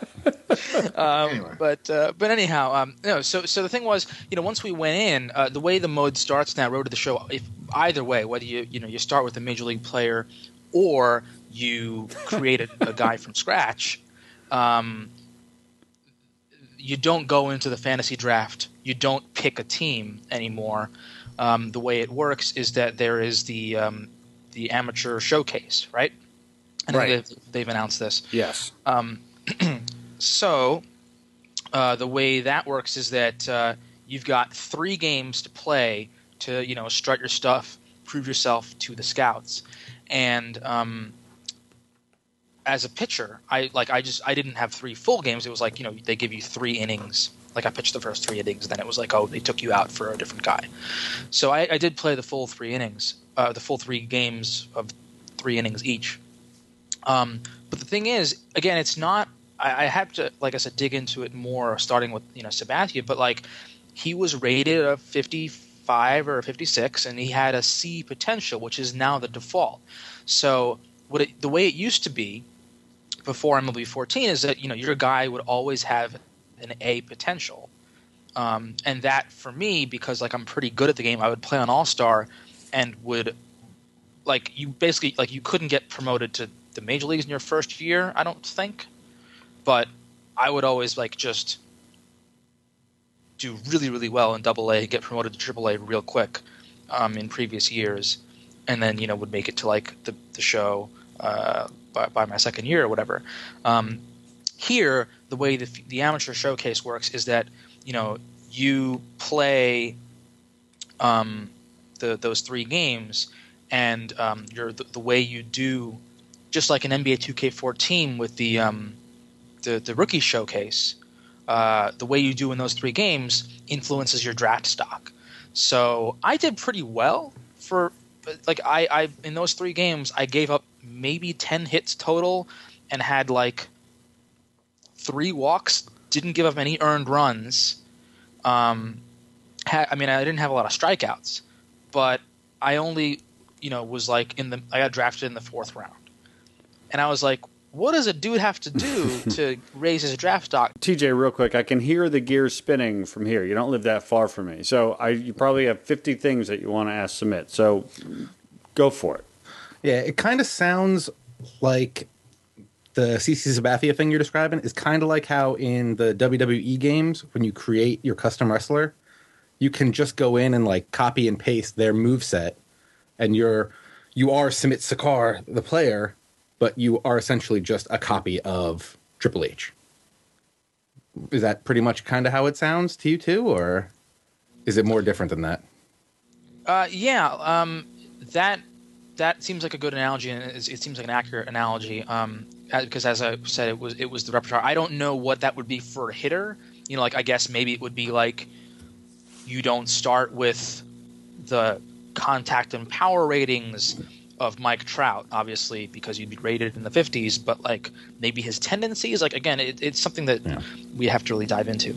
Um, Anyway. But uh, but anyhow, um, no. So so the thing was, you know, once we went in, uh, the way the mode starts now, Road to the Show. If either way, whether you you know you start with a major league player or you create a, a guy from scratch, um, you don't go into the fantasy draft. You don't pick a team anymore. Um, the way it works is that there is the um, the amateur showcase, right? And Right. they've, they've announced this. Yes. Um, so uh, the way that works is that uh, you've got three games to play to you know strut your stuff, prove yourself to the scouts, and um, as a pitcher, I like I just I didn't have three full games. It was like you know they give you three innings. Like I pitched the first three innings, then it was like oh they took you out for a different guy. So I, I did play the full three innings, uh, the full three games of three innings each. Um, but the thing is, again, it's not. I, I have to, like I said, dig into it more, starting with you know Sabathia. But like, he was rated a fifty-five or a fifty-six, and he had a C potential, which is now the default. So what it, the way it used to be before M L B fourteen is that you know your guy would always have an A potential, um, and that for me, because like I'm pretty good at the game, I would play on All Star, and would like you basically like you couldn't get promoted to the major leagues in your first year, I don't think. But I would always like just do really, really well in Double A, get promoted to Triple A real quick um, in previous years, and then you know would make it to like the the show uh, by, by my second year or whatever. Um, here, the way the the amateur showcase works is that you know you play um, the those three games, and um, you're the, the way you do. Just like an N B A two K fourteen with the um, the, the rookie showcase, uh, the way you do in those three games influences your draft stock. So I did pretty well for like I, I in those three games I gave up maybe ten hits total and had like three walks. Didn't give up any earned runs. Um, had, I mean I didn't have a lot of strikeouts, but I only you know was like in the I got drafted in the fourth round. And I was like, what does a dude have to do to raise his draft stock? T J, real quick, I can hear the gears spinning from here. You don't live that far from me. So I, you probably have fifty things that you want to ask Submit. So go for it. Yeah, it kind of sounds like the C C Sabathia thing you're describing is kind of like how in the W W E games, when you create your custom wrestler, you can just go in and like copy and paste their moveset, and you're you are Sumit Sarkar, the player, but you are essentially just a copy of Triple H. Is that pretty much kind of how it sounds to you too, or is it more different than that? Uh, yeah, um, that that seems like a good analogy, and it, it seems like an accurate analogy. Um, as, because as I said, it was it was the repertoire. I don't know what that would be for a hitter. You know, like I guess maybe it would be like you don't start with the contact and power ratings of Mike Trout, obviously, because you'd be rated in the fifties. But like maybe his tendencies, like again, it, it's something that yeah. we have to really dive into.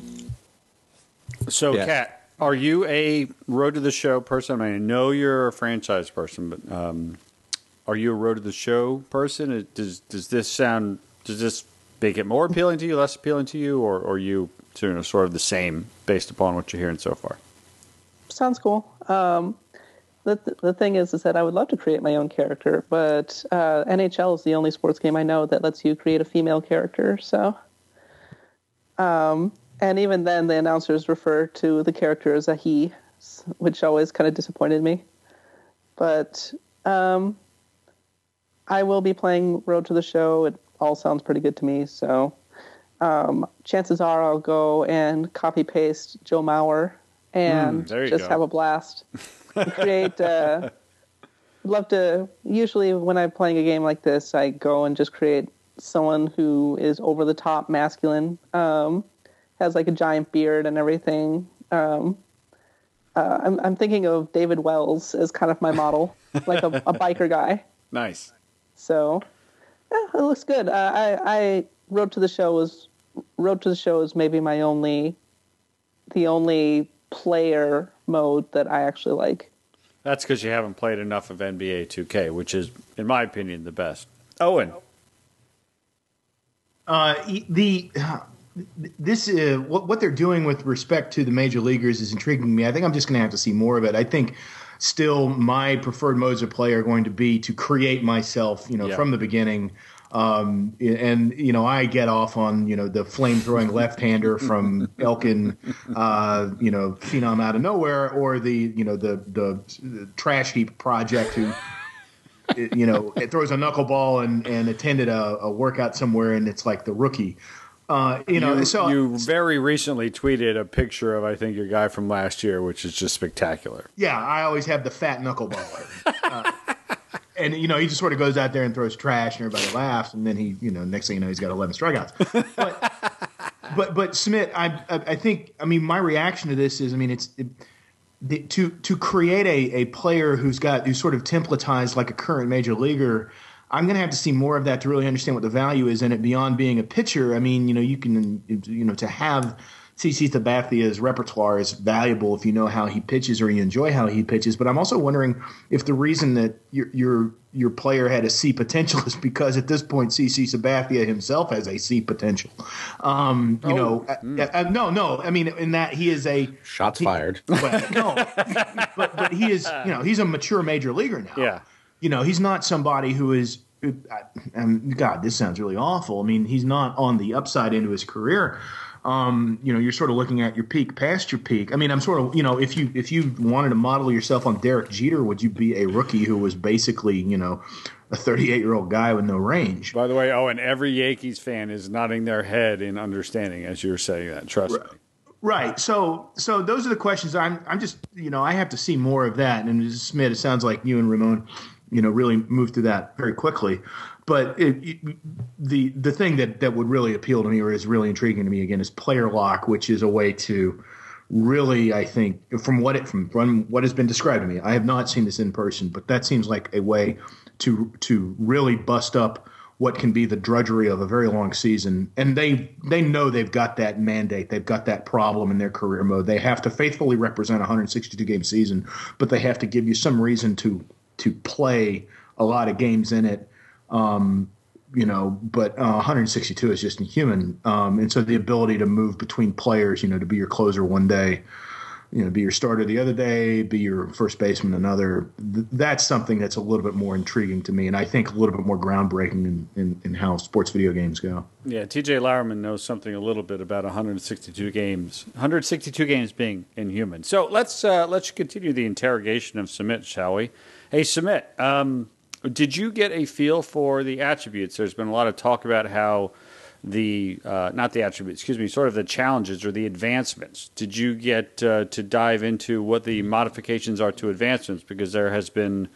So, yes. Kat, are you a Road to the Show person? I mean, I know you're a franchise person, but um, are you a Road to the Show person? Does does this sound does this make it more appealing to you, less appealing to you, or, or are you you know, sort of the same based upon what you're hearing so far? Sounds cool. Um, the the thing is, is that I would love to create my own character, but uh, N H L is the only sports game I know that lets you create a female character. So, um, and even then, the announcers refer to the character as a he, which always kind of disappointed me. But um, I will be playing Road to the Show. It all sounds pretty good to me. So, um, chances are I'll go and copy paste Joe Mauer and mm, just go. have a blast. Create. Uh, I'd love to. Usually, when I'm playing a game like this, I go and just create someone who is over the top masculine, um, has like a giant beard and everything. Um, uh, I'm, I'm thinking of David Wells as kind of my model, like a, a biker guy. Nice. So, yeah, it looks good. Uh, I, I Road to the Show was Road to the Show is maybe my only, the only player mode that I actually like. That's because you haven't played enough of N B A two K, which is, in my opinion, the best. Owen. Uh, the this uh, what what they're doing with respect to the major leaguers is intriguing me. I think I'm just going to have to see more of it. I think still my preferred modes of play are going to be to create myself, you know, yeah. from the beginning. Um, and, you know, I get off on, you know, the flame-throwing left-hander from Elkin, uh, you know, phenom out of nowhere, or the, you know, the, the, the trash heap project who, you know, it throws a knuckleball and, and attended a, a workout somewhere, and it's like the rookie. Uh, you know, you, so you very recently tweeted a picture of, I think, your guy from last year, which is just spectacular. Yeah, I always have the fat knuckleballer. Uh, And, you know, he just sort of goes out there and throws trash and everybody laughs. And then he, you know, next thing you know, he's got eleven strikeouts. But, but, but Smith, I, I, I think, I mean, my reaction to this is, I mean, it's it, the, to to create a, a player who's got, who's sort of templatized like a current major leaguer. I'm going to have to see more of that to really understand what the value is in it beyond being a pitcher. I mean, you know, you can, you know, to have CC Sabathia's repertoire is valuable if you know how he pitches or you enjoy how he pitches. But I'm also wondering if the reason that your your your player had a C potential is because at this point C C Sabathia himself has a C potential. Um, you oh. know, mm. uh, uh, no, no. I mean, in that he is a shots he, fired. But, no, but but he is, you know, he's a mature major leaguer now. Yeah, you know, he's not somebody who is. Um, God, this sounds really awful. I mean, he's not on the upside into his career. Um, you know, you're sort of looking at your peak past your peak. I mean, I'm sort of, you know, if you if you wanted to model yourself on Derek Jeter, would you be a rookie who was basically, you know, a thirty-eight-year-old guy with no range? By the way, oh, and every Yankees fan is nodding their head in understanding as you're saying that. Trust right. me. Right. So, so those are the questions. I'm, I'm just, you know, I have to see more of that. And Smith, it sounds like you and Ramon, you know, really moved through that very quickly. But it, it, the the thing that, that would really appeal to me or is really intriguing to me again is player lock, which is a way to really, I think, from what it from, from what has been described to me, I have not seen this in person, but that seems like a way to to really bust up what can be the drudgery of a very long season. And they they know they've got that mandate, they've got that problem in their career mode. They have to faithfully represent a one hundred sixty-two game season, but they have to give you some reason to to play a lot of games in it. Um, you know, but uh, one hundred sixty-two is just inhuman. Um, and so the ability to move between players, you know, to be your closer one day, you know, be your starter the other day, be your first baseman another, th- that's something that's a little bit more intriguing to me. And I think a little bit more groundbreaking in, in, in how sports video games go. Yeah, T J Lauerman knows something a little bit about one hundred sixty-two games, one hundred sixty-two games being inhuman. So let's, uh, let's continue the interrogation of Sumit, shall we? Hey, Sumit, um, did you get a feel for the attributes? There's been a lot of talk about how the, uh, not the attributes, excuse me, sort of the challenges or the advancements. Did you get uh, to dive into what the modifications are to advancements? Because there has been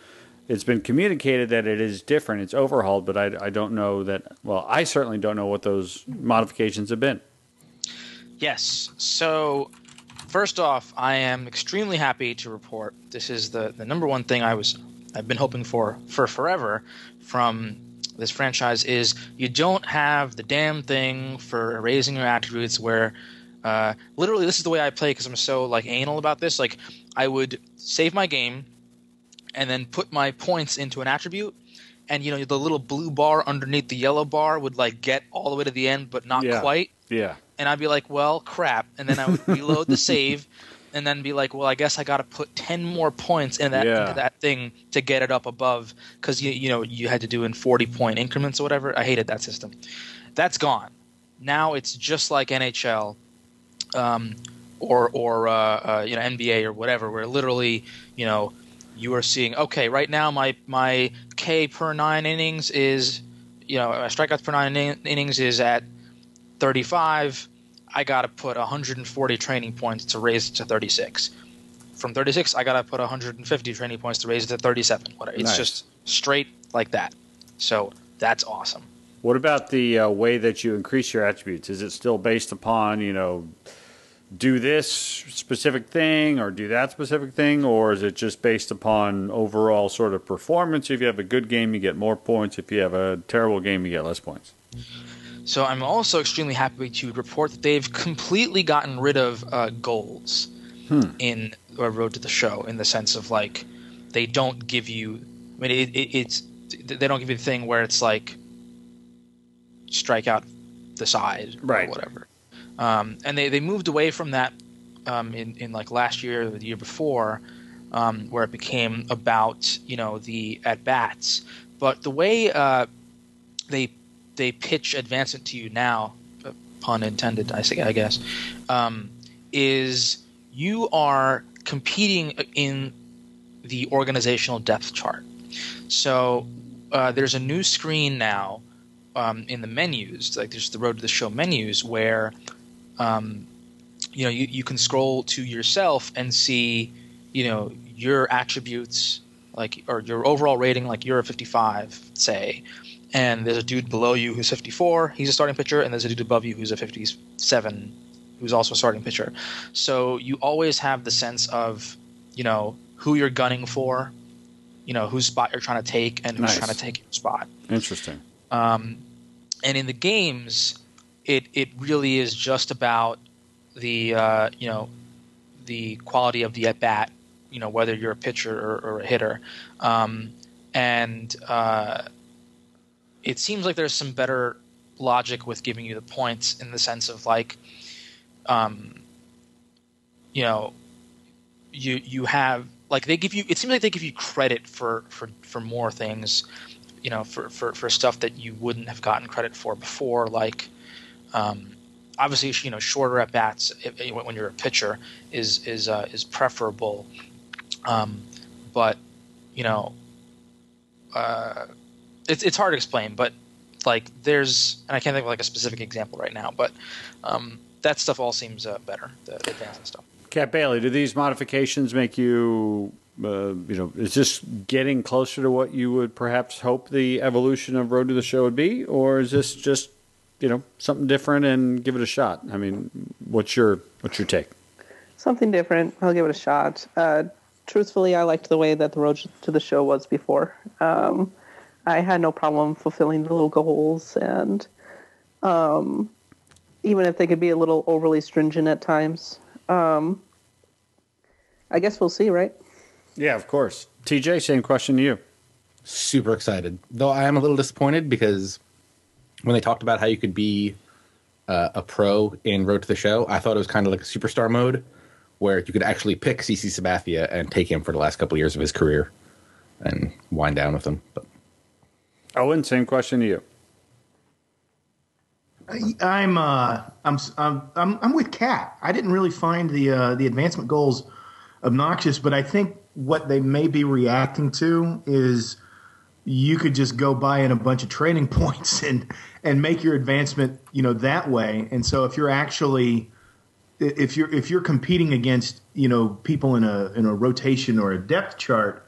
it's been communicated that it is different. It's overhauled, but I, I don't know that. Well, I certainly don't know what those modifications have been. Yes. So, first off, I am extremely happy to report this is the, the number one thing I was I've been hoping for for forever from this franchise is you don't have the damn thing for erasing your attributes where uh, literally this is the way I play because I'm so like anal about this. Like I would save my game and then put my points into an attribute, and you know the little blue bar underneath the yellow bar would like get all the way to the end, but not Yeah. quite. Yeah. And I'd be like, well, crap. And then I would reload the save, and then be like, well, I guess I got to put ten more points in that Yeah. into that thing to get it up above, because you you know you had to do in forty point increments or whatever. I hated that system. That's gone. Now it's just like N H L, um, or or uh, uh, you know N B A or whatever, where literally you know. You are seeing, okay, right now my my K per nine innings is, you know, my strikeouts per nine in- innings is at thirty-five. I got to put one hundred forty training points to raise it to thirty-six. From thirty-six, I got to put one hundred fifty training points to raise it to thirty-seven. Whatever. It's Nice. just straight like that. So that's awesome. What about the uh, way that you increase your attributes? Is it still based upon, you know, do this specific thing or do that specific thing, or is it just based upon overall sort of performance? If you have a good game, you get more points. If you have a terrible game, you get less points. So I'm also extremely happy to report that they've completely gotten rid of uh, goals Hmm. in uh, Road to the Show, in the sense of like they don't give you. I mean, it, it, it's they don't give you the thing where it's like strike out the side Right. or whatever. Um, and they, they moved away from that um, in, in like last year or the year before, um, where it became about, you know, the at-bats. But the way uh, they they pitch advancement to you now, uh, pun intended, I say, I guess, um, is you are competing in the organizational depth chart. So uh, there's a new screen now um, in the menus, like there's the Road to the Show menus, where Um, you know, you, you can scroll to yourself and see, you know, your attributes, like, or your overall rating, like you're a fifty-five, say, and there's a dude below you who's fifty-four, he's a starting pitcher, and there's a dude above you who's a fifty-seven, who's also a starting pitcher. So you always have the sense of, you know, who you're gunning for, you know, whose spot you're trying to take, and who's Nice. trying to take your spot. Interesting. Um, and in the games, it it really is just about the uh, you know the quality of the at bat, you know, whether you're a pitcher or, or a hitter, um, and uh, it seems like there's some better logic with giving you the points in the sense of like, um, you know, you you have like they give you. It seems like they give you credit for for, for more things, you know, for, for, for stuff that you wouldn't have gotten credit for before, like. Um, obviously, you know, shorter at bats when you're a pitcher is is uh, is preferable, um, but you know, uh, it's it's hard to explain. But like, there's, and I can't think of like a specific example right now, but um, that stuff all seems uh, better, the advanced stuff. Cat Bailey, do these modifications make you, uh, you know, is this getting closer to what you would perhaps hope the evolution of Road to the Show would be, or is this just, you know, something different and give it a shot? I mean, what's your what's your take? Something different. I'll give it a shot. Uh, truthfully, I liked the way that the Road to the Show was before. Um, I had no problem fulfilling the little goals, and um, even if they could be a little overly stringent at times. Um, I guess we'll see, right? Yeah, of course. T J, same question to you. Super excited. Though I am a little disappointed because when they talked about how you could be uh, a pro in Road to the Show, I thought it was kind of like a superstar mode where you could actually pick CeCe Sabathia and take him for the last couple of years of his career and wind down with him. But Owen, same question to you. I'm uh, I'm I'm I'm I'm with Kat. I didn't really find the uh, the advancement goals obnoxious, but I think what they may be reacting to is you could just go buy in a bunch of training points and and make your advancement, you know, that way. And so if you're actually if you're if you're competing against, you know, people in a in a rotation or a depth chart,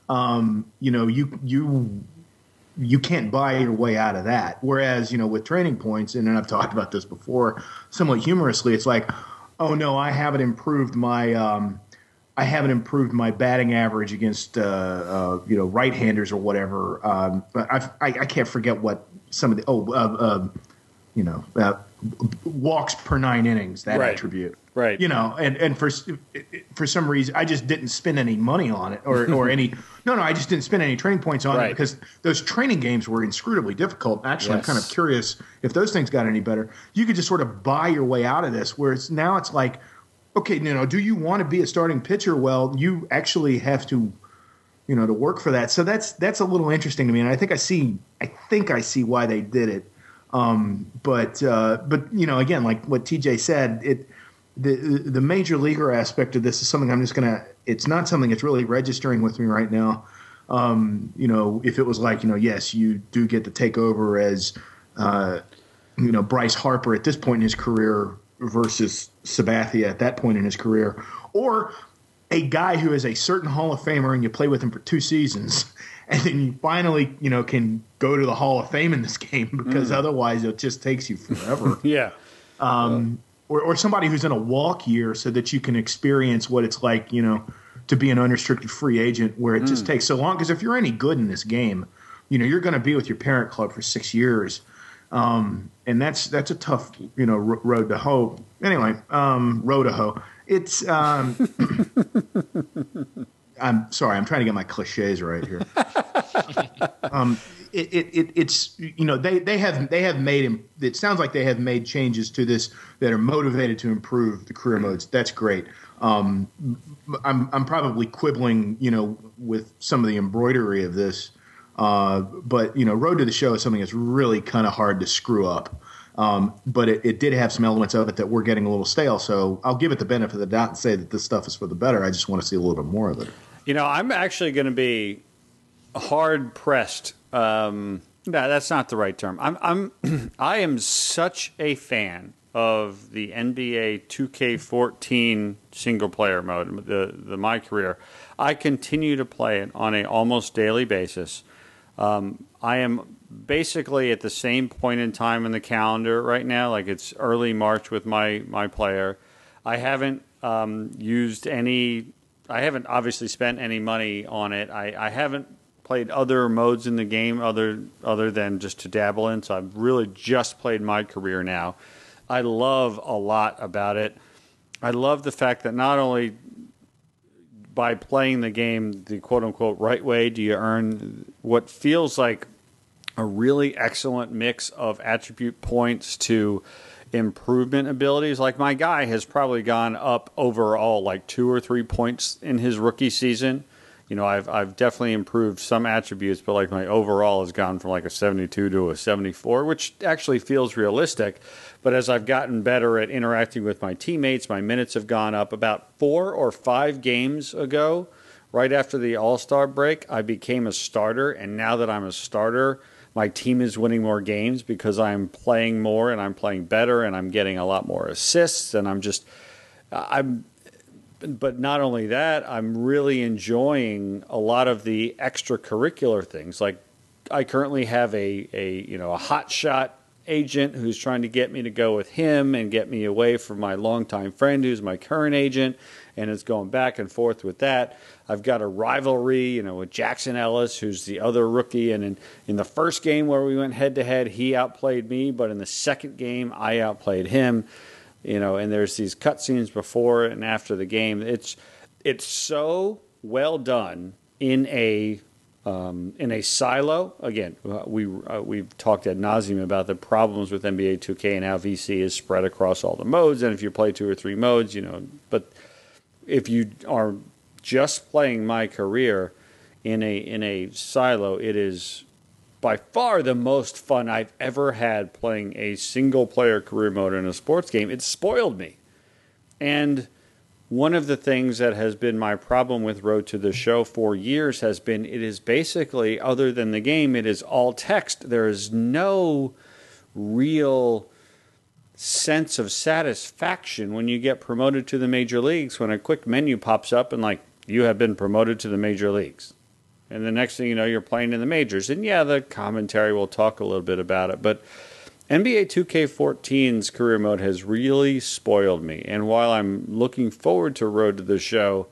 um, you know, you you you can't buy your way out of that. Whereas, you know, with Training Points, and I've talked about this before, somewhat humorously, it's like, oh no, I haven't improved my um, I haven't improved my batting average against uh, uh, you know right-handers or whatever. Um, but I've, I I can't forget what some of the oh uh, uh, you know uh, walks per nine innings, that Right. attribute. Right. You know, and, and for for some reason, I just didn't spend any money on it, or or any. No, no, I just didn't spend any training points on Right. it because those training games were inscrutably difficult. Actually, Yes. I'm kind of curious if those things got any better. You could just sort of buy your way out of this, where it's now it's like, okay, you know, do you want to be a starting pitcher? Well, you actually have to, you know, to work for that. So that's that's a little interesting to me, and I think I see, I think I see why they did it. Um, but uh, but you know, again, like what T J said, it. The the major leaguer aspect of this is something I'm just gonna. It's not something that's really registering with me right now. Um, you know, if it was like, you know, yes, you do get to take over as, uh, you know, Bryce Harper at this point in his career versus Sabathia at that point in his career, or a guy who is a certain Hall of Famer and you play with him for two seasons, and then you finally, you know, can go to the Hall of Fame in this game because mm. otherwise it just takes you forever. yeah. Um, Or, or somebody who's in a walk year so that you can experience what it's like, you know, to be an unrestricted free agent where it mm. just takes so long. Because if you're any good in this game, you know, you're going to be with your parent club for six years. Um, and that's that's a tough, you know, r- road to hoe. Anyway, um, road to hoe. It's um, – I'm sorry. I'm trying to get my cliches right here. um It, it, it it's you know they, they have they have made it sounds like they have made changes to this that are motivated to improve the career modes. That's great. Um, I'm I'm probably quibbling you know with some of the embroidery of this, uh, but you know Road to the Show is something that's really kind of hard to screw up. Um, but it, it did have some elements of it that were getting a little stale. So I'll give it the benefit of the doubt and say that this stuff is for the better. I just want to see a little bit more of it. You know, I'm actually going to be hard pressed. Um, no, that's not the right term. I'm, I'm, I am such a fan of the N B A two K fourteen single player mode, the the My Career. I continue to play it on an almost daily basis. Um, I am basically at the same point in time in the calendar right now, like it's early March with my my player. I haven't um, used any. I haven't obviously spent any money on it. I, I haven't played other modes in the game other other than just to dabble in. So I've really just played My Career now. I love a lot about it. I love the fact that not only by playing the game the quote-unquote right way do you earn what feels like a really excellent mix of attribute points to improvement abilities. Like my guy has probably gone up overall like two or three points in his rookie season. You know, I've I've definitely improved some attributes, but like my overall has gone from like a seventy-two to a seventy-four, which actually feels realistic. But as I've gotten better at interacting with my teammates, my minutes have gone up. About four or five games ago, right after the All-Star break, I became a starter. And now that I'm a starter, my team is winning more games because I'm playing more and I'm playing better and I'm getting a lot more assists. And I'm just, I'm, but not only that, I'm really enjoying a lot of the extracurricular things. Like I currently have a, a you know, a hot shot agent who's trying to get me to go with him and get me away from my longtime friend who's my current agent, and it's going back and forth with that. I've got a rivalry, you know, with Jackson Ellis, who's the other rookie, and in, in the first game where we went head-to-head, he outplayed me, but in the second game, I outplayed him, you know, and there's these cutscenes before and after the game. It's it's so well done in a Um, in a silo. Again, uh, we, uh, we've talked ad nauseum about the problems with N B A two K and how V C is spread across all the modes. And if you play two or three modes, you know, but if you are just playing My Career in a, in a silo, it is by far the most fun I've ever had playing a single player career mode in a sports game. It spoiled me. And one of the things that has been my problem with Road to the Show for years has been it is basically, other than the game, it is all text. There is no real sense of satisfaction when you get promoted to the major leagues, when a quick menu pops up and like, you have been promoted to the major leagues. And the next thing you know, you're playing in the majors. And yeah, the commentary will talk a little bit about it. But N B A two K fourteen's career mode has really spoiled me. And while I'm looking forward to Road to the Show,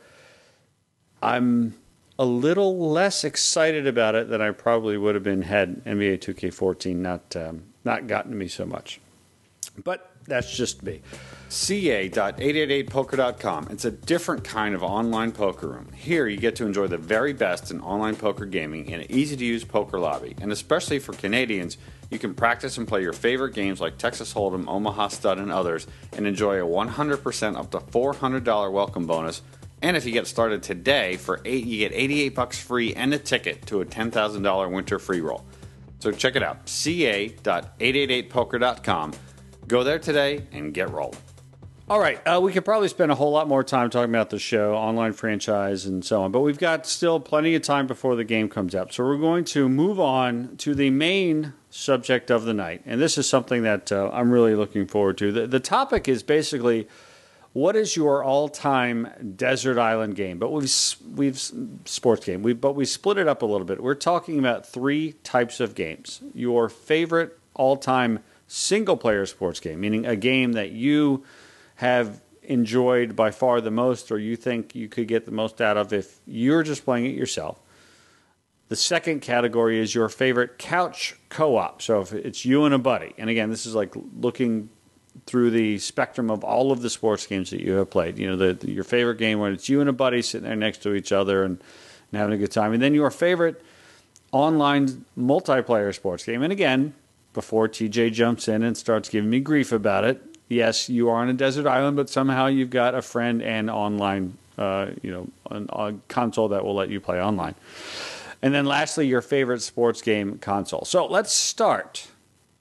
I'm a little less excited about it than I probably would have been had N B A two K fourteen not um, not gotten to me so much. But that's just me. C A dot eight eight eight poker dot com. It's a different kind of online poker room. Here you get to enjoy the very best in online poker gaming in an easy-to-use poker lobby. And especially for Canadians, you can practice and play your favorite games like Texas Hold'em, Omaha Stud, and others, and enjoy a one hundred percent up to four hundred dollars welcome bonus. And if you get started today, for eight, you get eighty-eight bucks free and a ticket to a ten thousand dollars winter free roll. So check it out, C A dot eight eight eight poker dot com. Go there today and get rolling. All right, uh, we could probably spend a whole lot more time talking about the show, online franchise, and so on, but we've got still plenty of time before the game comes out. So we're going to move on to the main subject of the night, and this is something that uh, I'm really looking forward to. The, the topic is basically, what is your all-time desert island game? But we've we've sports game, we but we split it up a little bit. We're talking about three types of games. Your favorite all-time single-player sports game, meaning a game that you have enjoyed by far the most, or you think you could get the most out of if you're just playing it yourself. The second category is your favorite couch co-op. So if it's you and a buddy, and again, this is like looking through the spectrum of all of the sports games that you have played. You know, the, the, your favorite game when it's you and a buddy sitting there next to each other and, and having a good time. And then your favorite online multiplayer sports game. And again, before T J jumps in and starts giving me grief about it, yes, you are on a desert island, but somehow you've got a friend and online, uh, you know, an, a console that will let you play online. And then lastly, your favorite sports game console. So let's start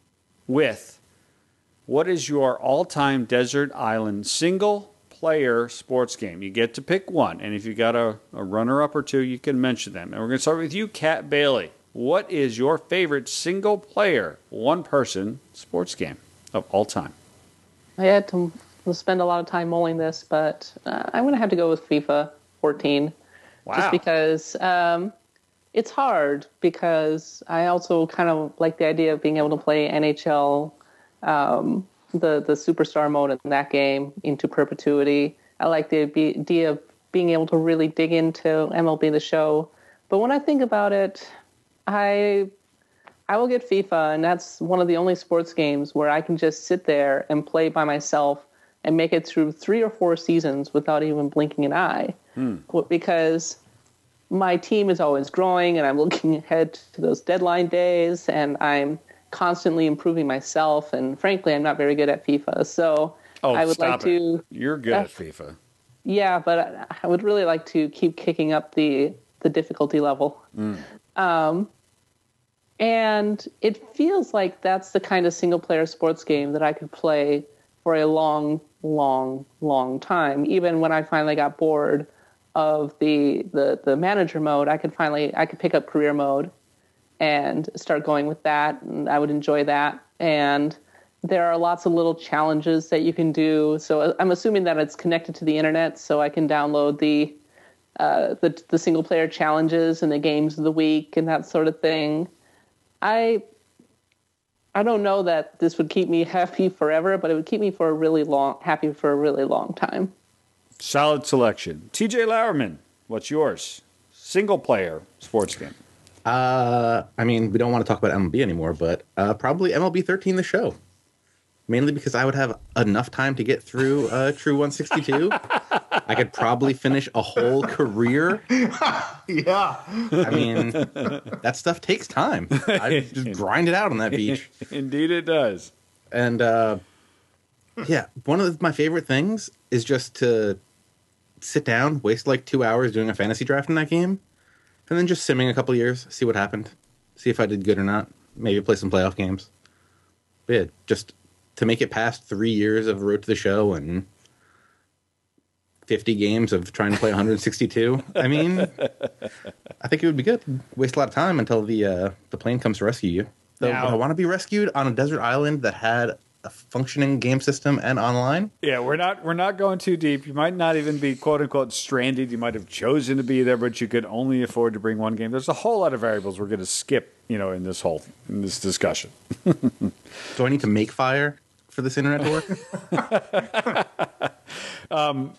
with, what is your all-time desert island single-player sports game? You get to pick one, and if you got a, a runner-up or two, you can mention them. And we're going to start with you, Kat Bailey. What is your favorite single-player, one-person sports game of all time? I had to spend a lot of time mulling this, but uh, I'm going to have to go with FIFA fourteen. Wow. Just because um, it's hard, because I also kind of like the idea of being able to play N H L, um, the, the superstar mode in that game into perpetuity. I like the idea of being able to really dig into M L B The Show. But when I think about it, I... I will get FIFA, and that's one of the only sports games where I can just sit there and play by myself and make it through three or four seasons without even blinking an eye. Hmm. Because my team is always growing, and I'm looking ahead to those deadline days, and I'm constantly improving myself. And frankly, I'm not very good at FIFA. So oh, I would stop like it. to. You're good uh, at FIFA. Yeah, but I, I would really like to keep kicking up the, the difficulty level. Mm. Um, And it feels like that's the kind of single-player sports game that I could play for a long, long, long time. Even when I finally got bored of the, the, the manager mode, I could finally I could pick up career mode and start going with that, and I would enjoy that. And there are lots of little challenges that you can do. So I'm assuming that it's connected to the internet, so I can download the uh, the, the single-player challenges and the games of the week and that sort of thing. I I don't know that this would keep me happy forever, but it would keep me for a really long happy for a really long time. Solid selection. T J Lowerman, what's yours? Single player sports game. Uh, I mean, we don't want to talk about M L B anymore, but uh, probably M L B thirteen, the show. Mainly because I would have enough time to get through uh, True one sixty-two. I could probably finish a whole career. Yeah. I mean, that stuff takes time. I just grind it out on that beach. Indeed it does. And, uh, yeah, one of my favorite things is just to sit down, waste like two hours doing a fantasy draft in that game, and then just simming a couple years, see what happened, see if I did good or not, maybe play some playoff games. But yeah, just to make it past three years of Road to the Show and fifty games of trying to play one sixty-two. I mean, I think it would be good. Waste a lot of time until the uh, the plane comes to rescue you. So Now, I want to be rescued on a desert island that had a functioning game system and online. Yeah, we're not we're not going too deep. You might not even be quote unquote stranded. You might have chosen to be there, but you could only afford to bring one game. There's a whole lot of variables we're going to skip, you know, in this whole in this discussion. Do I need to make Fire for this internet to work? um,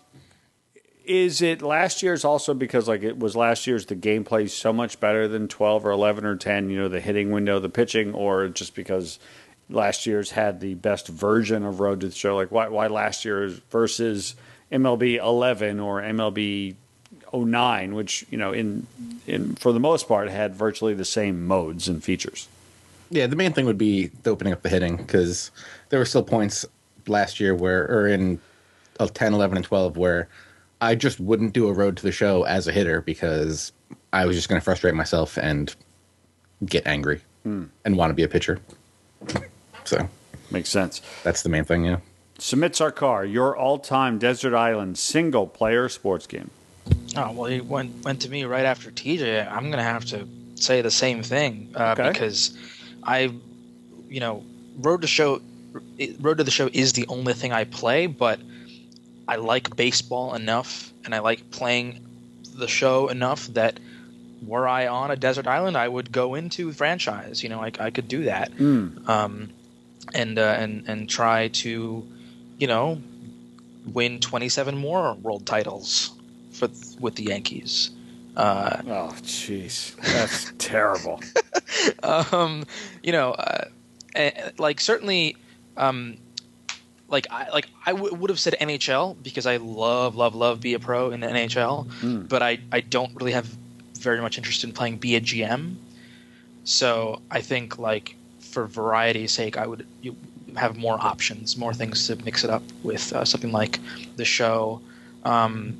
is it last year's also because like it was last year's the gameplay so much better than twelve or eleven or ten? You know, the hitting window, the pitching, or just because last year's had the best version of Road to the Show? Like why why last year's versus M L B eleven or M L B oh nine, which you know in in for the most part had virtually the same modes and features. Yeah, the main thing would be the opening up the hitting, because there were still points last year where, or in ten, eleven, and twelve, where I just wouldn't do a Road to the Show as a hitter because I was just going to frustrate myself and get angry hmm. and want to be a pitcher. So makes sense. That's the main thing, yeah. Sumit Sarkar, your all-time Desert Island single-player sports game. Oh, well, he went went to me right after T J. I'm going to have to say the same thing uh, okay. because I, you know, Road to Show, Road to the Show is the only thing I play, but I like baseball enough and I like playing the show enough that were I on a desert island, I would go into franchise. You know, I, I could do that, mm. um, and uh, and and try to, you know, win twenty-seven more world titles for with the Yankees. Uh, oh, jeez, that's terrible. Um, you know, uh, like certainly, um, like I like I w- would have said N H L because I love love love be a pro in the N H L, mm. but I I don't really have very much interest in playing be a G M. So I think like for variety's sake, I would you have more options, more things to mix it up with, uh, something like the show. Um,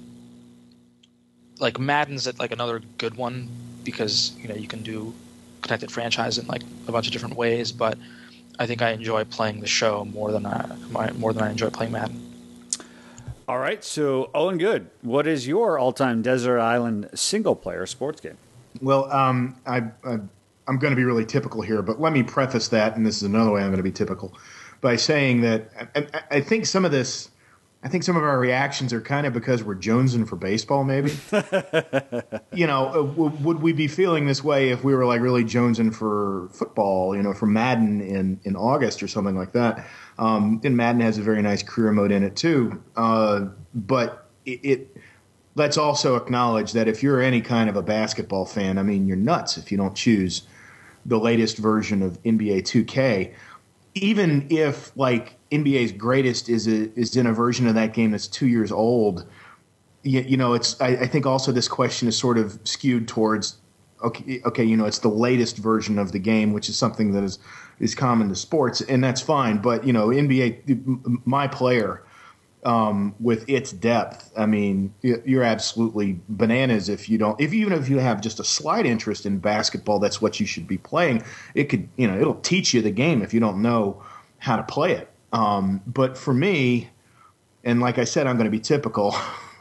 like Madden's at like another good one because you know you can do connected franchise in like a bunch of different ways, but I think I enjoy playing the show more than I more than I enjoy playing Madden. All right, so Owen Good, what is your all-time Desert Island single-player sports game? Well, um, I, I, I'm going to be really typical here, but let me preface that, and this is another way I'm going to be typical, by saying that I, I think some of this, I think some of our reactions are kind of because we're jonesing for baseball, maybe. You know, w- would we be feeling this way if we were like really jonesing for football, you know, for Madden in, in August or something like that? Um, and Madden has a very nice career mode in it too. Uh, but it, it let's also acknowledge that if you're any kind of a basketball fan, I mean, you're nuts if you don't choose the latest version of N B A two K. Even if like N B A's greatest is a, is in a version of that game that's two years old, you, you know, it's. I, I think also this question is sort of skewed towards okay, okay, you know, it's the latest version of the game, which is something that is is common to sports, and that's fine. But you know, N B A, my player, um, with its depth, I mean, you're absolutely bananas if you don't. If even if you have just a slight interest in basketball, that's what you should be playing. It could, you know, it'll teach you the game if you don't know how to play it. Um, but for me, and like I said, I'm going to be typical.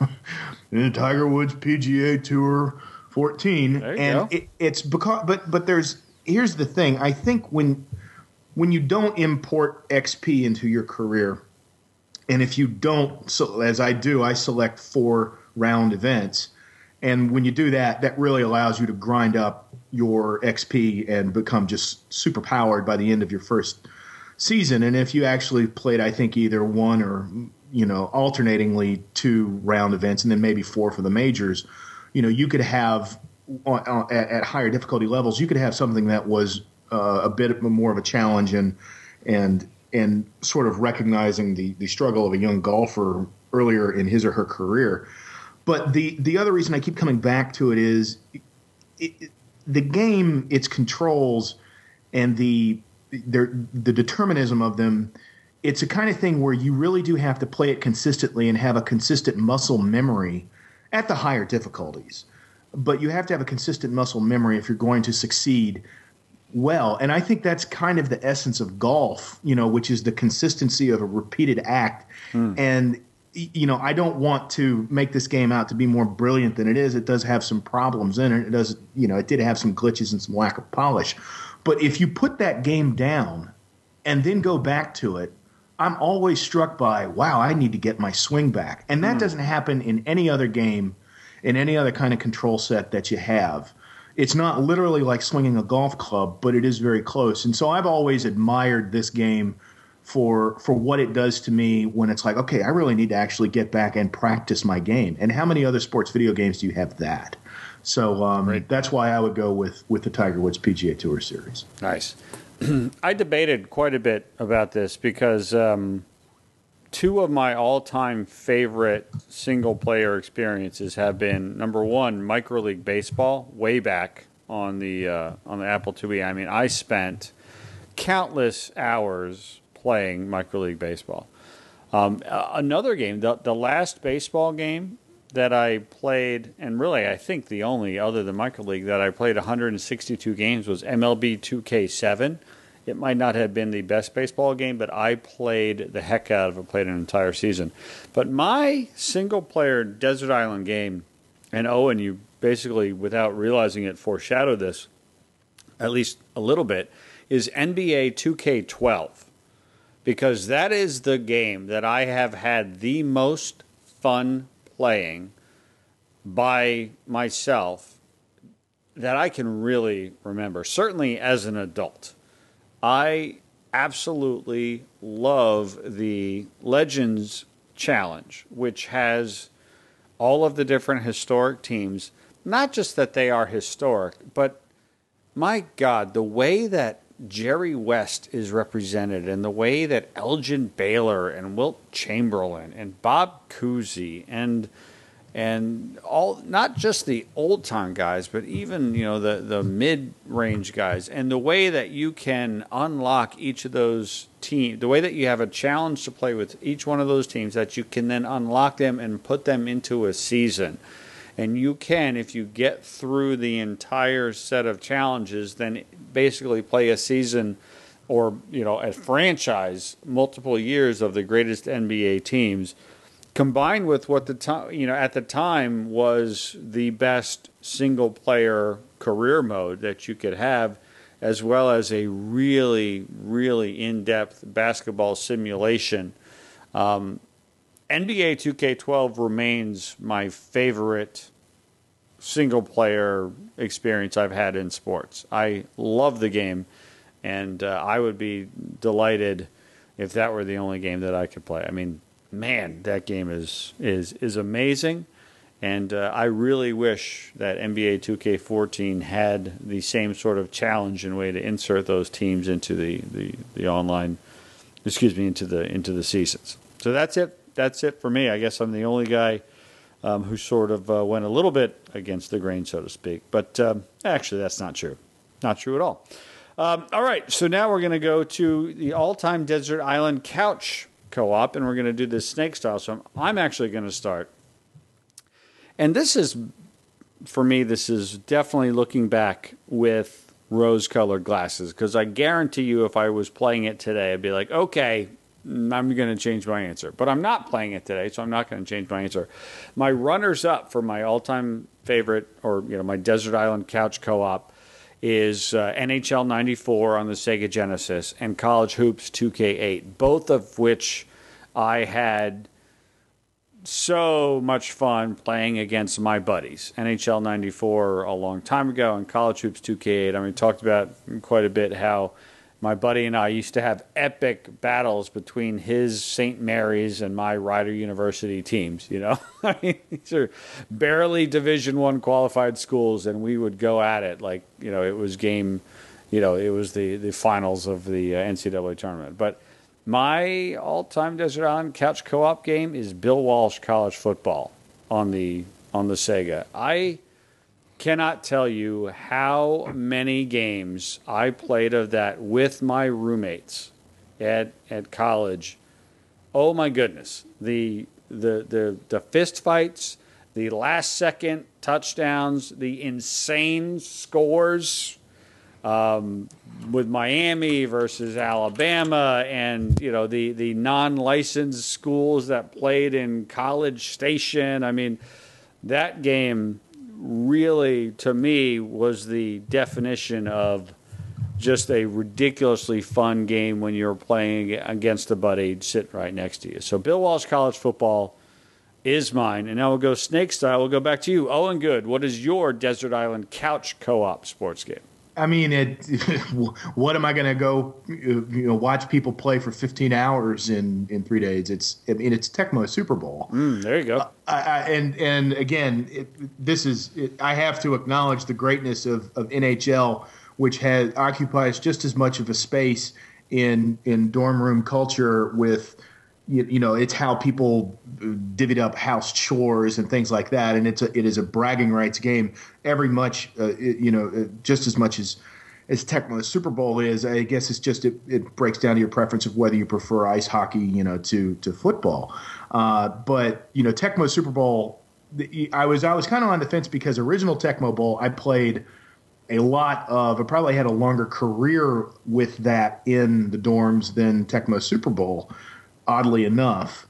Tiger Woods P G A Tour fourteen, and it, it's because. But but there's here's the thing. I think when when you don't import X P into your career, and if you don't, so as I do, I select four round events, and when you do that, that really allows you to grind up your X P and become just super powered by the end of your first season. And if you actually played, I think either one or, you know, alternatingly two round events and then maybe four for the majors, you know, you could have uh, at, at higher difficulty levels, you could have something that was uh, a bit more of a challenge and and and sort of recognizing the the struggle of a young golfer earlier in his or her career. But the the other reason I keep coming back to it is it, it, the game, its controls, and the the the determinism of them. It's a kind of thing where you really do have to play it consistently and have a consistent muscle memory at the higher difficulties. But you have to have a consistent muscle memory if you're going to succeed well. And I think that's kind of the essence of golf, you know, which is the consistency of a repeated act. Hmm. And, you know, I don't want to make this game out to be more brilliant than it is. It does have some problems in it. It does, you know, it did have some glitches and some lack of polish. But if you put that game down and then go back to it, I'm always struck by, wow, I need to get my swing back. And that mm. doesn't happen in any other game, in any other kind of control set that you have. It's not literally like swinging a golf club, but it is very close. And so I've always admired this game for for what it does to me when it's like, okay, I really need to actually get back and practice my game. And how many other sports video games do you have that? So um, right. that's why I would go with, with the Tiger Woods P G A Tour Series. Nice. I debated quite a bit about this because um, two of my all-time favorite single-player experiences have been, number one, Micro League Baseball, way back on the uh, on the Apple two E. I mean, I spent countless hours playing Micro League Baseball. Um, another game, the, the last baseball game that I played, and really I think the only other than Micro League that I played one hundred sixty-two games was M L B two K seven. It might not have been the best baseball game, but I played the heck out of it, played an entire season. But my single-player Desert Island game, and Owen, you basically, without realizing it, foreshadowed this, at least a little bit, is N B A two K twelve. Because that is the game that I have had the most fun playing by myself that I can really remember, certainly as an adult. I absolutely love the Legends Challenge, which has all of the different historic teams. Not just that they are historic, but my God, the way that Jerry West is represented and the way that Elgin Baylor and Wilt Chamberlain and Bob Cousy and and all, not just the old time guys, but even, you know, the, the mid-range guys, and the way that you can unlock each of those teams, the way that you have a challenge to play with each one of those teams, that you can then unlock them and put them into a season. And you can, if you get through the entire set of challenges, then basically play a season or, you know, a franchise, multiple years of the greatest N B A teams, combined with what the time, you know, at the time was the best single player career mode that you could have, as well as a really, really in-depth basketball simulation. Um, N B A two K twelve remains my favorite single-player experience I've had in sports. I love the game, and uh, I would be delighted if that were the only game that I could play. I mean, man, that game is is is amazing, and uh, I really wish that N B A two K fourteen had the same sort of challenge and way to insert those teams into the, the, the online, excuse me, into the into the seasons. So that's it. That's it for me. I guess I'm the only guy um, who sort of uh, went a little bit against the grain, so to speak. But um, actually, that's not true. Not true at all. Um, all right, so now we're going to go to the all-time Desert Island Couch Co-op, and we're going to do this snake style. So I'm, I'm actually going to start. And this is, for me, this is definitely looking back with rose-colored glasses, because I guarantee you if I was playing it today, I'd be like, okay, I'm going to change my answer. But I'm not playing it today, so I'm not going to change my answer. My runners-up for my all-time favorite, or you know, my Desert Island Couch Co-op, is uh, N H L ninety-four on the Sega Genesis and College Hoops two K eight, both of which I had so much fun playing against my buddies. N H L ninety-four a long time ago, and College Hoops two K eight. I mean, we talked about quite a bit how my buddy and I used to have epic battles between his Saint Mary's and my Rider University teams, you know? I mean, these are barely Division One qualified schools, and we would go at it like, you know, it was game, you know, it was the, the finals of the uh, N C double A tournament. But my all-time Desert Island Couch Co-op game is Bill Walsh College Football on the on the Sega. I cannot tell you how many games I played of that with my roommates at at college. Oh my goodness. The the the, the fist fights, the last second touchdowns, the insane scores um, with Miami versus Alabama, and you know the the non-licensed schools that played in College Station. I mean, that game really, to me, was the definition of just a ridiculously fun game when you're playing against a buddy sitting right next to you. So Bill Walsh College Football is mine. And now we'll go snake style. We'll go back to you. Owen Good, what is your Desert Island couch co-op sports game? I mean, it. What am I going to go, you know, watch people play for fifteen hours in, in three days? It's. I mean, it's Tecmo Super Bowl. Mm, there you go. Uh, I, I, and and again, it, this is. It, I have to acknowledge the greatness of, of N H L, which has occupies just as much of a space in in dorm room culture with. You, you know, it's how people divvied up house chores and things like that, and it's a, it is a bragging rights game. Every much, uh, it, you know, just as much as as Tecmo Super Bowl is. I guess it's just it, it breaks down to your preference of whether you prefer ice hockey, you know, to to football. Uh, but you know, Tecmo Super Bowl, I was I was kind of on the fence because original Tecmo Bowl I played a lot of. I probably had a longer career with that in the dorms than Tecmo Super Bowl. Oddly enough,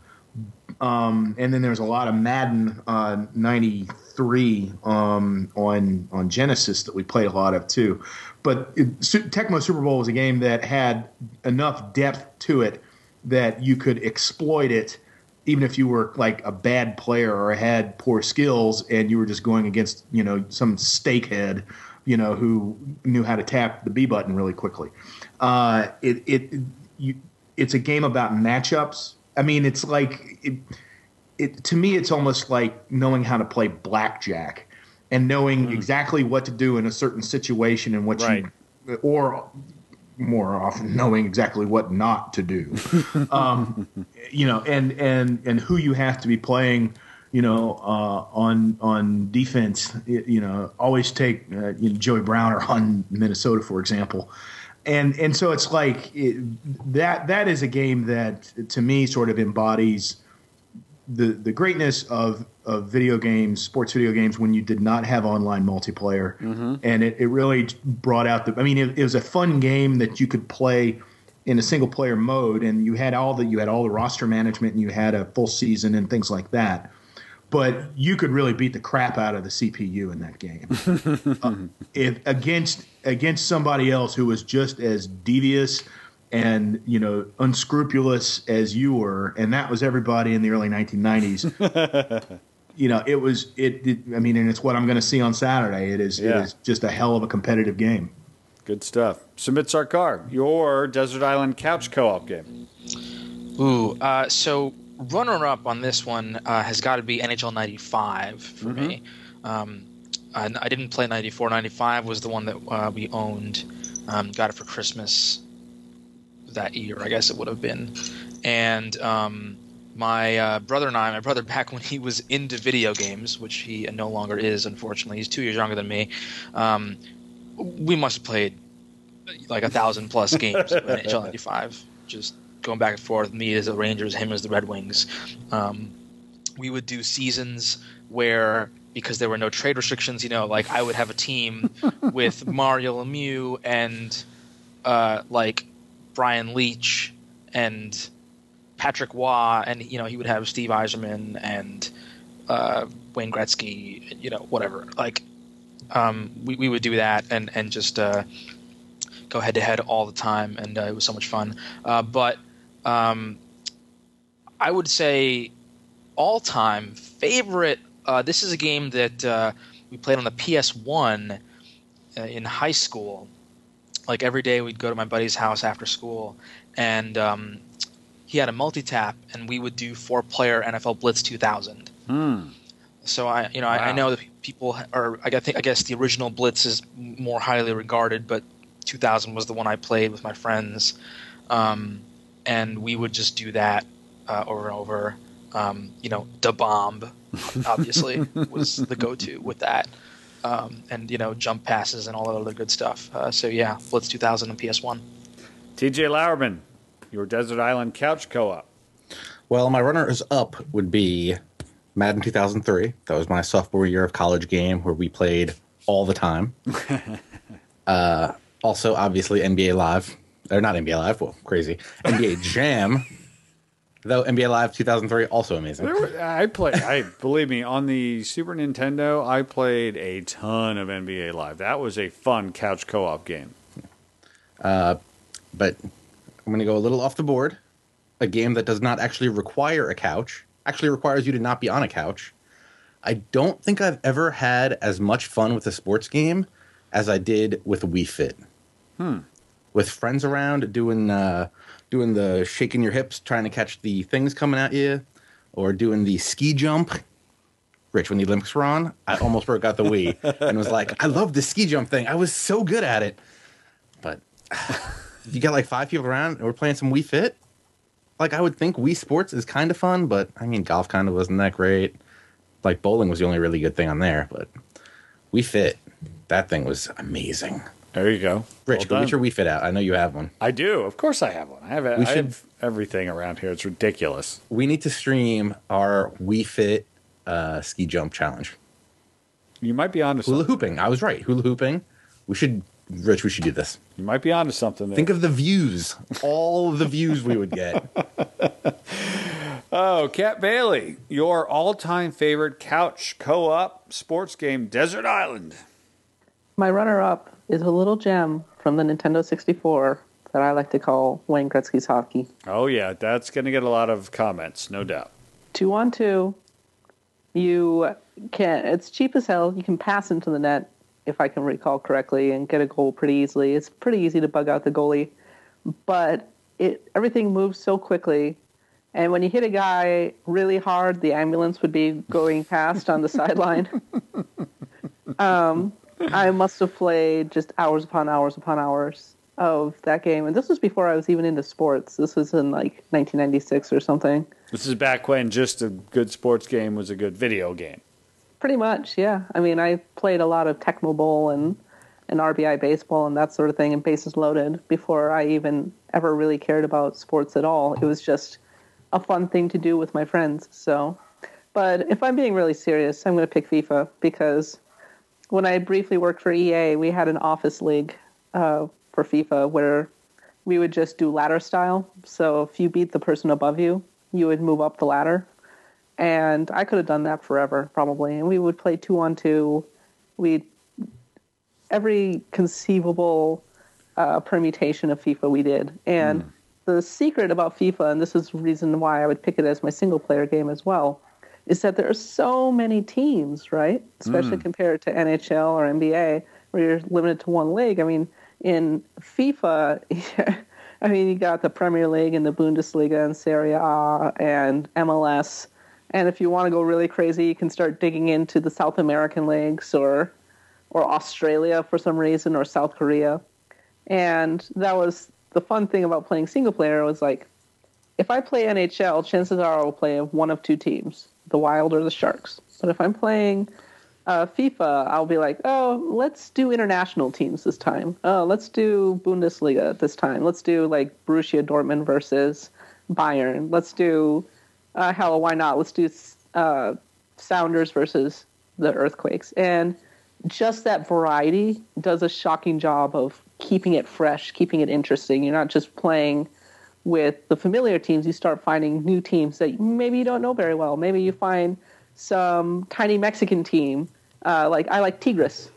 um, and then there's a lot of Madden uh, ninety-three um, on on Genesis that we played a lot of too. But it, Tecmo Super Bowl was a game that had enough depth to it that you could exploit it, even if you were like a bad player or had poor skills, and you were just going against you know some steakhead, you know, who knew how to tap the B button really quickly. Uh, it it you. It's a game about matchups. I mean, it's like it, it. To me, it's almost like knowing how to play blackjack and knowing mm. exactly what to do in a certain situation and what right. you, or more often knowing exactly what not to do. um, you know, and and and who you have to be playing. You know, uh, on on defense. You know, always take uh, you know, Joey Browner on Minnesota, for example. And and so it's like it, that that is a game that to me sort of embodies the the greatness of, of video games, sports video games, when you did not have online multiplayer. Mm-hmm. And it, it really brought out the – I mean, it, it was a fun game that you could play in a single-player mode, and you had all the you had all the roster management, and you had a full season and things like that. But you could really beat the crap out of the C P U in that game uh, if against against somebody else who was just as devious and you know unscrupulous as you were, and that was everybody in the early nineteen nineties. You know, it was it, it. I mean, and it's what I'm going to see on Saturday. It is yeah. it is just a hell of a competitive game. Good stuff. Sumit Sarkar, your Desert Island couch co-op game. Ooh, uh, so. Runner-up on this one uh, has got to be N H L ninety-five for mm-hmm. me. Um, I, I didn't play ninety-four. ninety-five was the one that uh, we owned. Um, got it for Christmas that year, I guess it would have been. And um, my uh, brother and I, my brother back when he was into video games, which he no longer is, unfortunately. He's two years younger than me. Um, we must have played like a thousand plus games of N H L ninety-five. Just going back and forth, me as the Rangers, him as the Red Wings. Um, we would do seasons where, because there were no trade restrictions, you know, like I would have a team with Mario Lemieux and uh, like Brian Leach and Patrick Waugh, and you know he would have Steve Yzerman and uh, Wayne Gretzky, you know, whatever. Like um, we we would do that and and just uh, go head to head all the time, and uh, it was so much fun. Uh, but Um, I would say all-time favorite. Uh, this is a game that uh, we played on the P S one uh, in high school. Like every day, we'd go to my buddy's house after school, and um, he had a multi-tap, and we would do four-player N F L Blitz two thousand. Hmm. So I, you know, wow. I, I know that people are. I think I guess the original Blitz is more highly regarded, but two thousand was the one I played with my friends. Um, And we would just do that uh, over and over. Um, you know, Da Bomb, obviously, was the go-to with that. Um, and, you know, jump passes and all that other good stuff. Uh, so, yeah, Blitz two thousand and P S one. T J Lauerman, your Desert Island couch co-op. Well, my runners-up would be Madden two thousand three. That was my sophomore year of college game where we played all the time. uh, also, obviously, N B A Live. Or not N B A Live, well, crazy. N B A Jam, though N B A Live two thousand three, also amazing. Were, I played, I believe me, on the Super Nintendo, I played a ton of N B A Live. That was a fun couch co-op game. Uh, but I'm going to go a little off the board. A game that does not actually require a couch, actually requires you to not be on a couch. I don't think I've ever had as much fun with a sports game as I did with Wii Fit. Hmm. With friends around doing uh, doing the shaking your hips, trying to catch the things coming at you, or doing the ski jump. Rich, when the Olympics were on, I almost broke out the Wii and was like, I love the ski jump thing. I was so good at it. But you got like five people around and we're playing some Wii Fit. Like, I would think Wii Sports is kind of fun, but I mean, golf kind of wasn't that great. Like, bowling was the only really good thing on there, but Wii Fit, that thing was amazing. There you go. Rich, Well go get your Wii Fit out. I know you have one. I do. Of course I have one. I have, We I should- have everything around here. It's ridiculous. We need to stream our Wii Fit uh, ski jump challenge. You might be onto Hula something. hooping. I was right. Hula hooping. We should, Rich, we should do this. You might be onto something there. Think of the views. All the views we would get. Oh, Cat Bailey, your all-time favorite couch co-op sports game, Desert Island. My runner-up is a little gem from the Nintendo sixty-four that I like to call Wayne Gretzky's Hockey. Oh, yeah, that's going to get a lot of comments, no doubt. Two on two. You can. It's cheap as hell. You can pass into the net, if I can recall correctly, and get a goal pretty easily. It's pretty easy to bug out the goalie, but it everything moves so quickly. And when you hit a guy really hard, the ambulance would be going past on the sideline. Um, I must have played just hours upon hours upon hours of that game. And this was before I was even into sports. This was in like nineteen ninety-six or something. This is back when just a good sports game was a good video game. Pretty much, yeah. I mean, I played a lot of Tecmo Bowl and, and R B I baseball and that sort of thing and bases loaded before I even ever really cared about sports at all. It was just a fun thing to do with my friends. So, but if I'm being really serious, I'm going to pick FIFA because when I briefly worked for E A, we had an office league uh, for FIFA where we would just do ladder style. So if you beat the person above you, you would move up the ladder. And I could have done that forever, probably. And we would play two on two. We every conceivable uh, permutation of FIFA we did. And mm. the secret about FIFA, and this is the reason why I would pick it as my single-player game as well, is that there are so many teams, right? Especially mm. compared to N H L or N B A, where you're limited to one league. I mean, in FIFA, I mean, you got the Premier League and the Bundesliga and Serie A and M L S. And if you want to go really crazy, you can start digging into the South American leagues or or Australia for some reason or South Korea. And that was the fun thing about playing single player was like, if I play N H L, chances are I will play one of two teams, the Wild or the Sharks. But if I'm playing uh, FIFA, I'll be like, oh, let's do international teams this time. Oh, let's do Bundesliga this time. Let's do like Borussia Dortmund versus Bayern. Let's do, uh, hell, why not? Let's do uh, Sounders versus the Earthquakes. And just that variety does a shocking job of keeping it fresh, keeping it interesting. You're not just playing with the familiar teams. You start finding new teams that maybe you don't know very well. Maybe you find some tiny Mexican team, uh, like I like Tigres,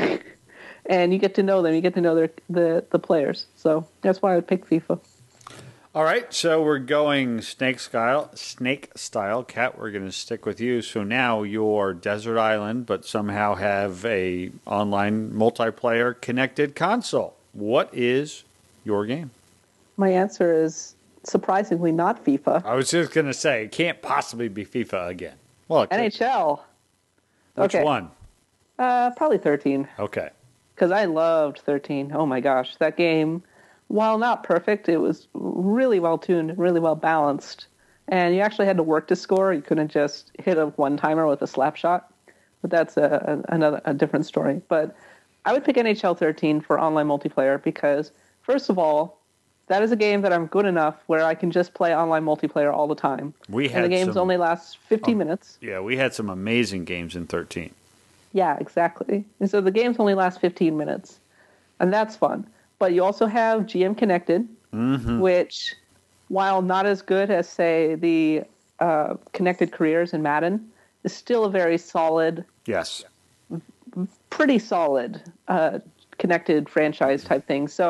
and you get to know them. You get to know their, the the players. So that's why I would pick FIFA. All right, so we're going snake style. Snake style, Kat. We're going to stick with you. So now you're Desert Island, but somehow have a online multiplayer connected console. What is your game? My answer is surprisingly not FIFA. I was just going to say it can't possibly be FIFA again. Well, it N H L. Which okay. one? Uh, probably thirteen. Okay. Because I loved thirteen. Oh my gosh, that game. While not perfect, it was really well tuned and really well balanced. And you actually had to work to score. You couldn't just hit a one-timer with a slap shot. But that's a, a, another a different story. But I would pick N H L thirteen for online multiplayer because, first of all, that is a game that I'm good enough where I can just play online multiplayer all the time. We had and the games some, only last fifteen oh, minutes. Yeah, we had some amazing games in thirteen. Yeah, exactly. And so the games only last fifteen minutes. And that's fun. But you also have G M Connected, mm-hmm. which, while not as good as, say, the uh, Connected Careers in Madden, is still a very solid, yes, pretty solid uh, connected franchise type thing. So yep.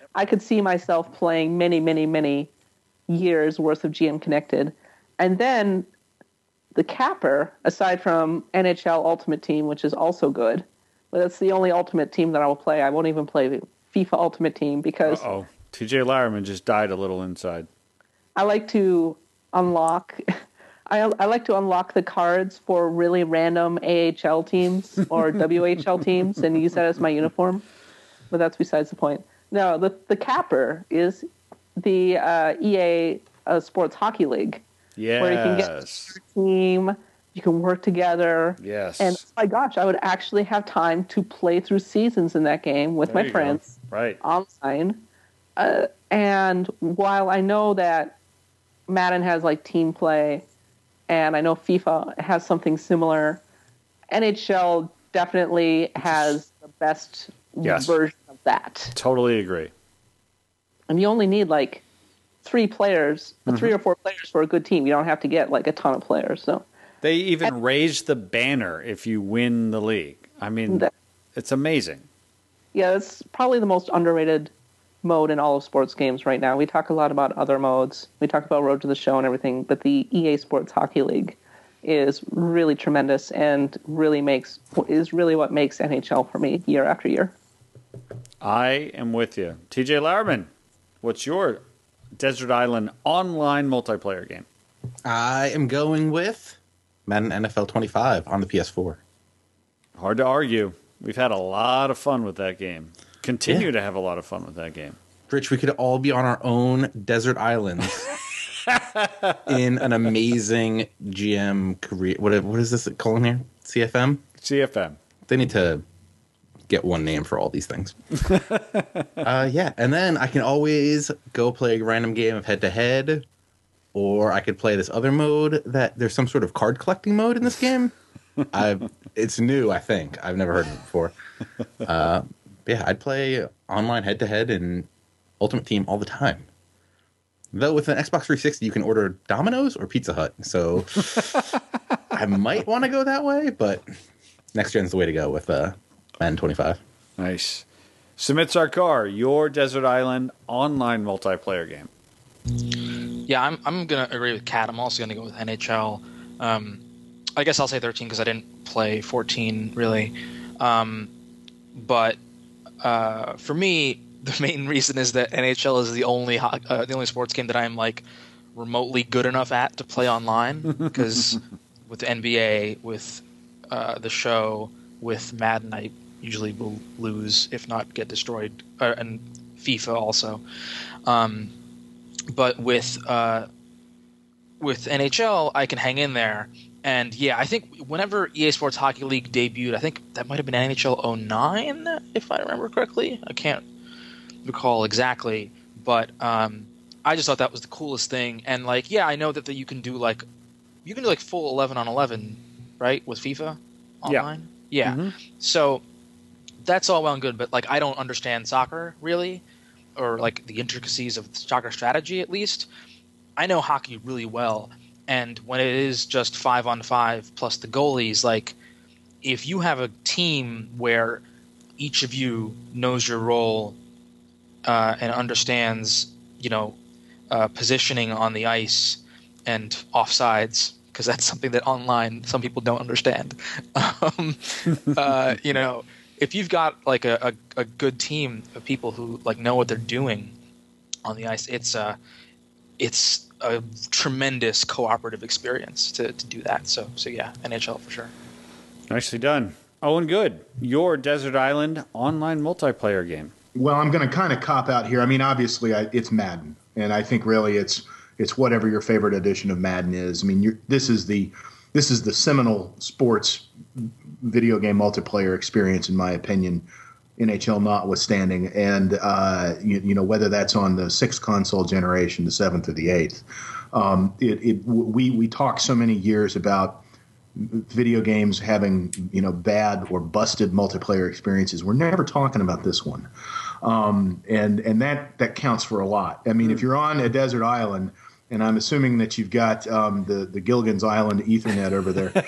I could see myself playing many, many, many years worth of G M Connected. And then the capper, aside from N H L Ultimate Team, which is also good, but that's the only Ultimate Team that I will play. I won't even play FIFA Ultimate Team because Uh-oh. T J Lyerman just died a little inside. I like to unlock... I, I like to unlock the cards for really random A H L teams or W H L teams and use that as my uniform. But that's besides the point. No, the the capper is the uh, E A uh, Sports Hockey League. Yes. Where you can get a team, you can work together. Yes. And oh my gosh, I would actually have time to play through seasons in that game with There my you friends go. Right. online. Uh, and while I know that Madden has like team play, and I know FIFA has something similar, N H L definitely has the best Yes. version of that. Totally agree. And you only need like three players, mm-hmm. three or four players for a good team. You don't have to get like a ton of players. So they even and, raise the banner if you win the league. I mean, that, it's amazing. Yeah, it's probably the most underrated mode in all of sports games right now. We talk a lot about other modes. We talk about Road to the Show and everything, but the E A Sports Hockey League is really tremendous and really makes is really what makes N H L for me year after year. I am with you. T J Lauerman, what's your Desert Island online multiplayer game? I am going with Madden N F L twenty-five on the P S four. Hard to argue. We've had a lot of fun with that game. Continue yeah. to have a lot of fun with that game. Rich, we could all be on our own desert islands in an amazing G M career. What, what is this calling here? C F M? C F M. They need to get one name for all these things. uh, yeah, and then I can always go play a random game of head-to-head, or I could play this other mode that there's some sort of card collecting mode in this game. I've, it's new, I think. I've never heard of it before. Uh, yeah, I'd play online head-to-head and Ultimate Team all the time. Though with an Xbox three sixty, you can order Domino's or Pizza Hut, so I might want to go that way, but next gen's the way to go with uh, Madden twenty-five. Nice. Sumit Sarkar, your Desert Island online multiplayer game. Yeah, I'm I'm gonna agree with Kat. I'm also gonna go with N H L. Um, I guess I'll say thirteen because I didn't play fourteen really. Um, but uh, for me, the main reason is that N H L is the only uh, the only sports game that I'm like remotely good enough at to play online. Because with N B A, with uh, the show, with Madden, I usually will lose, if not get destroyed, uh, and FIFA also. Um, but with uh, with N H L, I can hang in there. And yeah, I think whenever E A Sports Hockey League debuted, I think that might have been N H L oh nine, if I remember correctly. I can't recall exactly, but um, I just thought that was the coolest thing. And like, yeah, I know that, that you can do like you can do like full eleven on eleven, right, with FIFA online. Yeah. yeah. Mm-hmm. So that's all well and good, but like I don't understand soccer really, or like the intricacies of soccer strategy at least. I know hockey really well. And when it is just five on five plus the goalies, like if you have a team where each of you knows your role uh, and understands, you know, uh, positioning on the ice and offsides, because that's something that online some people don't understand. um, uh, you know, if you've got like a, a, a good team of people who like know what they're doing on the ice, it's uh, it's a tremendous cooperative experience to, to do that. So, so yeah, N H L for sure. Nicely done. Owen Good, your Desert Island online multiplayer game. Well, I'm going to kind of cop out here. I mean, obviously, I, it's Madden, and I think really it's it's whatever your favorite edition of Madden is. I mean, you're, this is the this is the seminal sports video game multiplayer experience, in my opinion. N H L notwithstanding, and uh, you, you know whether that's on the sixth console generation, the seventh, or the eighth. Um, it, it we we talk so many years about video games having you know bad or busted multiplayer experiences. We're never talking about this one, um, and and that that counts for a lot. I mean, mm-hmm. if you're on a desert island, and I'm assuming that you've got um, the the Gilligan's Island Ethernet over there.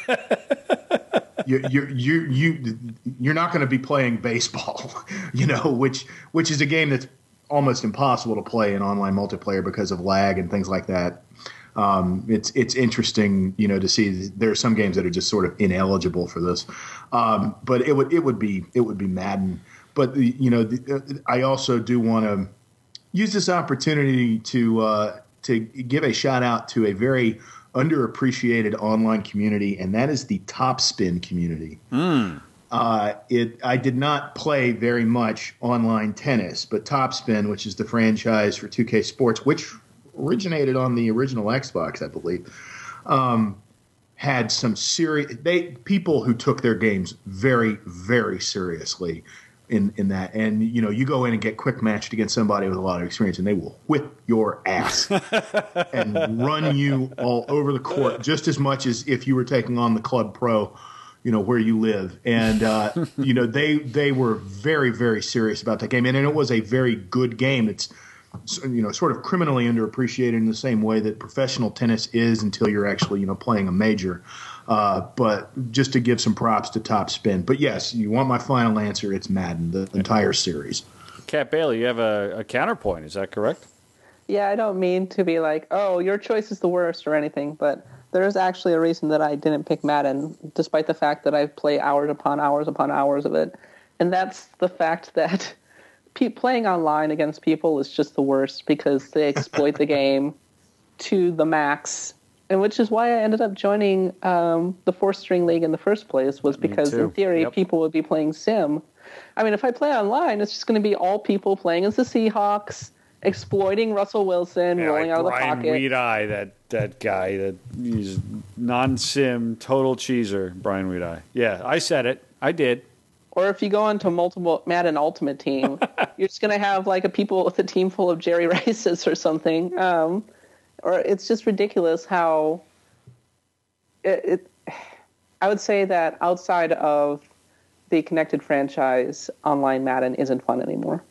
You you you you you're not going to be playing baseball, you know, which which is a game that's almost impossible to play in online multiplayer because of lag and things like that. Um, it's it's interesting, you know, to see there are some games that are just sort of ineligible for this. Um, but it would it would be it would be Madden. But you know, the, I also do want to use this opportunity to uh, to give a shout out to a very underappreciated online community, and that is the Topspin community. Mm. Uh, it I did not play very much online tennis, but Topspin, which is the franchise for two K Sports, which originated on the original Xbox, I believe, um, had some serious they people who took their games very, very seriously in, in that. And, you know, you go in and get quick matched against somebody with a lot of experience, and they will whip your ass and run you all over the court just as much as if you were taking on the Club Pro, you know, where you live. And, uh, you know, they they were very, very serious about that game. And, and it was a very good game. It's, you know, sort of criminally underappreciated in the same way that professional tennis is until you're actually, you know, playing a major. Uh, but just to give some props to Topspin. But yes, you want my final answer, it's Madden, the entire series. Kat Bailey, you have a, a counterpoint, is that correct? Yeah, I don't mean to be like, oh, your choice is the worst or anything, but there is actually a reason that I didn't pick Madden, despite the fact that I play hours upon hours upon hours of it. And that's the fact that playing online against people is just the worst because they exploit the game to the max, and which is why I ended up joining um, the four-string league in the first place, was because in theory yep. people would be playing sim. I mean, if I play online, it's just going to be all people playing as the Seahawks, exploiting Russell Wilson, yeah, rolling like out of the Brian pocket. Weed-Eye, that, that guy, that he's non-sim, total cheeser, Brian Weed-Eye. Yeah, I said it. I did. Or if you go into multiple Madden Ultimate Team, you're just going to have like a people with a team full of Jerry Rices or something. Um, or it's just ridiculous how it, it. I would say that outside of the connected franchise, online Madden isn't fun anymore.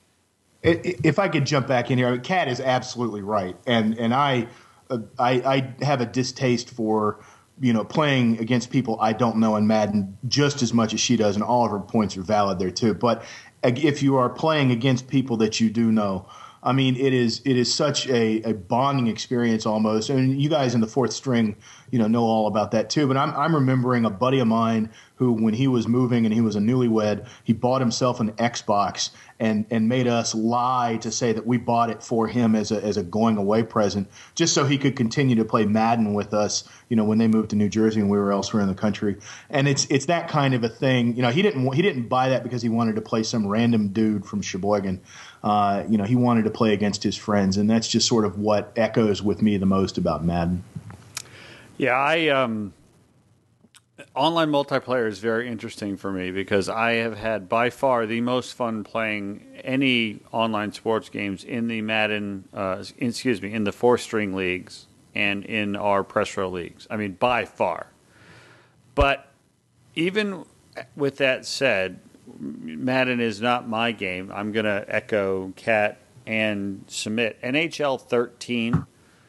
If I could jump back in here, Kat is absolutely right, and and I, uh, I I have a distaste for, you know, playing against people I don't know in Madden just as much as she does, and all of her points are valid there too. But if you are playing against people that you do know, I mean, it is it is such a, a bonding experience almost. I mean, you guys in the fourth string, you know, know all about that too. But I'm I'm remembering a buddy of mine who, when he was moving and he was a newlywed, he bought himself an Xbox and and made us lie to say that we bought it for him as a as a going away present, just so he could continue to play Madden with us, you know, when they moved to New Jersey and we were elsewhere in the country. And it's it's that kind of a thing. You know, he didn't he didn't buy that because he wanted to play some random dude from Sheboygan. Uh, you know, he wanted to play against his friends, and that's just sort of what echoes with me the most about Madden. Yeah, I um, online multiplayer is very interesting for me because I have had by far the most fun playing any online sports games in the Madden, uh, excuse me, in the four-string leagues and in our press row leagues. I mean, by far. But even with that said, Madden is not my game. I'm going to echo Kat and submit. N H L thirteen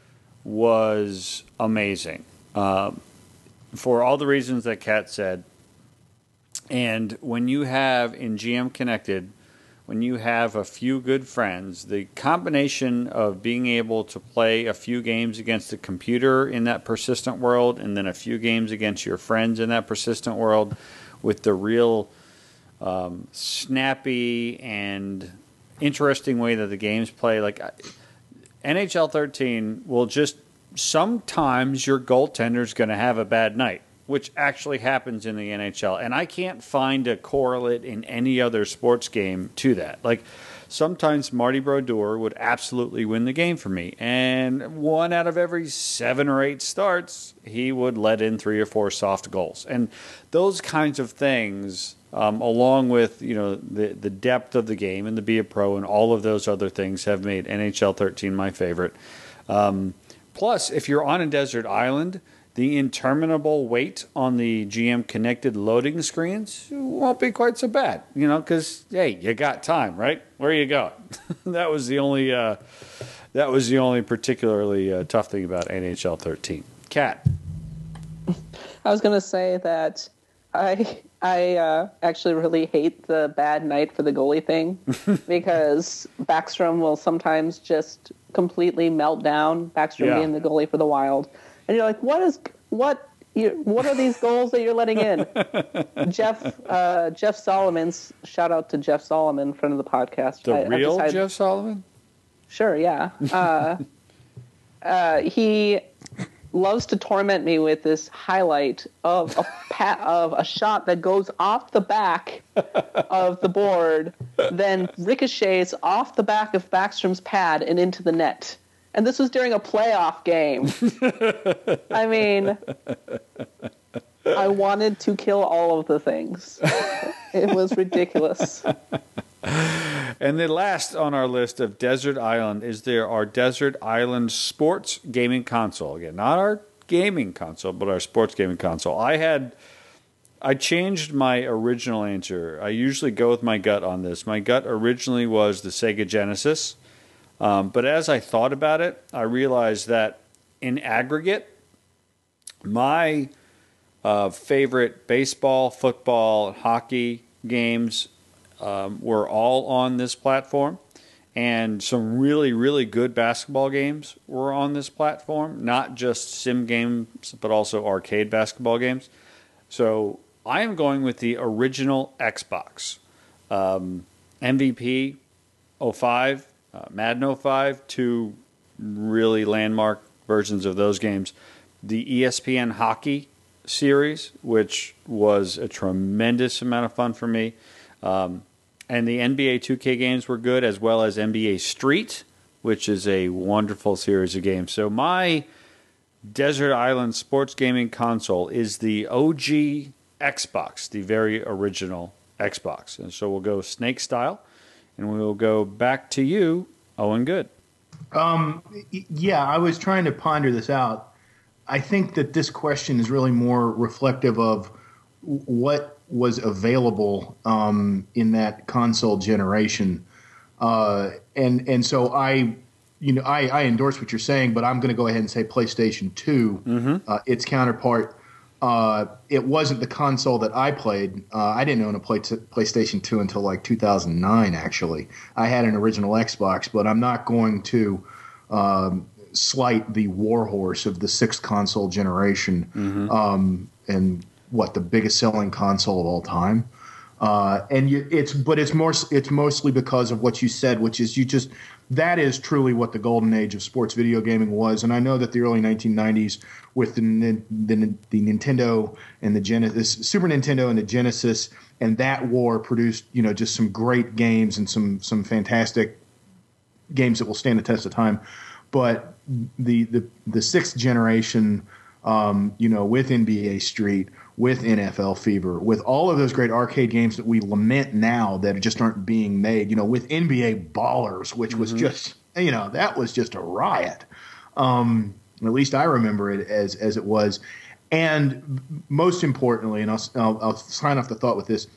was amazing um, for all the reasons that Kat said. And when you have in G M Connected, when you have a few good friends, the combination of being able to play a few games against the computer in that persistent world and then a few games against your friends in that persistent world with the real um, snappy and interesting way that the games play. Like N H L thirteen will just, sometimes your goaltender's going to have a bad night, which actually happens in the N H L. And I can't find a correlate in any other sports game to that. Like sometimes Marty Brodeur would absolutely win the game for me. And one out of every seven or eight starts, he would let in three or four soft goals. And those kinds of things, um, along with, you know, the, the depth of the game and the Be a Pro and all of those other things have made N H L thirteen my favorite. Um, plus, if you're on a desert island, the interminable wait on the G M Connected loading screens won't be quite so bad, you know, because, hey, you got time, right? Where are you going? that was the only uh, that was the only particularly uh, tough thing about N H L thirteen. Kat. I was going to say that I I uh, actually really hate the bad night for the goalie thing because Backstrom will sometimes just completely melt down. Backstrom Yeah. being the goalie for the Wild, and you're like, what is what? You, what are these goals that you're letting in? Jeff uh, Jeff Solomon's shout out to Jeff Solomon, friend of the podcast. The I, real I've decided, Jeff Solomon? Sure, yeah. Uh, uh, he loves to torment me with this highlight of a pat of a shot that goes off the back of the board, then ricochets off the back of Backstrom's pad and into the net. And this was during a playoff game. I mean, I wanted to kill all of the things. It was ridiculous. And the last on our list of Desert Island is there our Desert Island sports gaming console. Again, not our gaming console, but our sports gaming console. I had, I changed my original answer. I usually go with my gut on this. My gut originally was the Sega Genesis. Um, but as I thought about it, I realized that in aggregate, my uh, favorite baseball, football, hockey games um, were all on this platform. And some really, really good basketball games were on this platform. Not just sim games, but also arcade basketball games. So I am going with the original Xbox. Um, M V P oh five. Uh, Madden oh five, two really landmark versions of those games. The E S P N Hockey series, which was a tremendous amount of fun for me. Um, and the N B A two K games were good, as well as N B A Street, which is a wonderful series of games. So my Desert Island sports gaming console is the O G Xbox, the very original Xbox. And so we'll go snake style. And we will go back to you, Owen Good. Um, yeah, I was trying to ponder this out. I think that this question is really more reflective of what was available um, in that console generation. Uh, and and so I, you know, I, I endorse what you're saying, but I'm going to go ahead and say PlayStation two, mm-hmm. uh, its counterpart. Uh, it wasn't the console that I played. Uh, I didn't own a play t- PlayStation two until like two thousand nine, actually. I had an original Xbox, but I'm not going to um, slight the warhorse of the sixth console generation mm-hmm. um, and what, the biggest selling console of all time. Uh, and you, it's but it's more it's mostly because of what you said, which is you just that is truly what the golden age of sports video gaming was. And I know that the early nineteen nineties with the the, the Nintendo and the Genesis, Super Nintendo and the Genesis, and that war produced you know just some great games and some some fantastic games that will stand the test of time. But the the the sixth generation, um, you know, with N B A Street, with N F L Fever, with all of those great arcade games that we lament now that just aren't being made, you know, with N B A Ballers, which mm-hmm. was just, you know, that was just a riot. Um, at least I remember it as as it was. And most importantly, and I'll, I'll, I'll sign off the thought with this,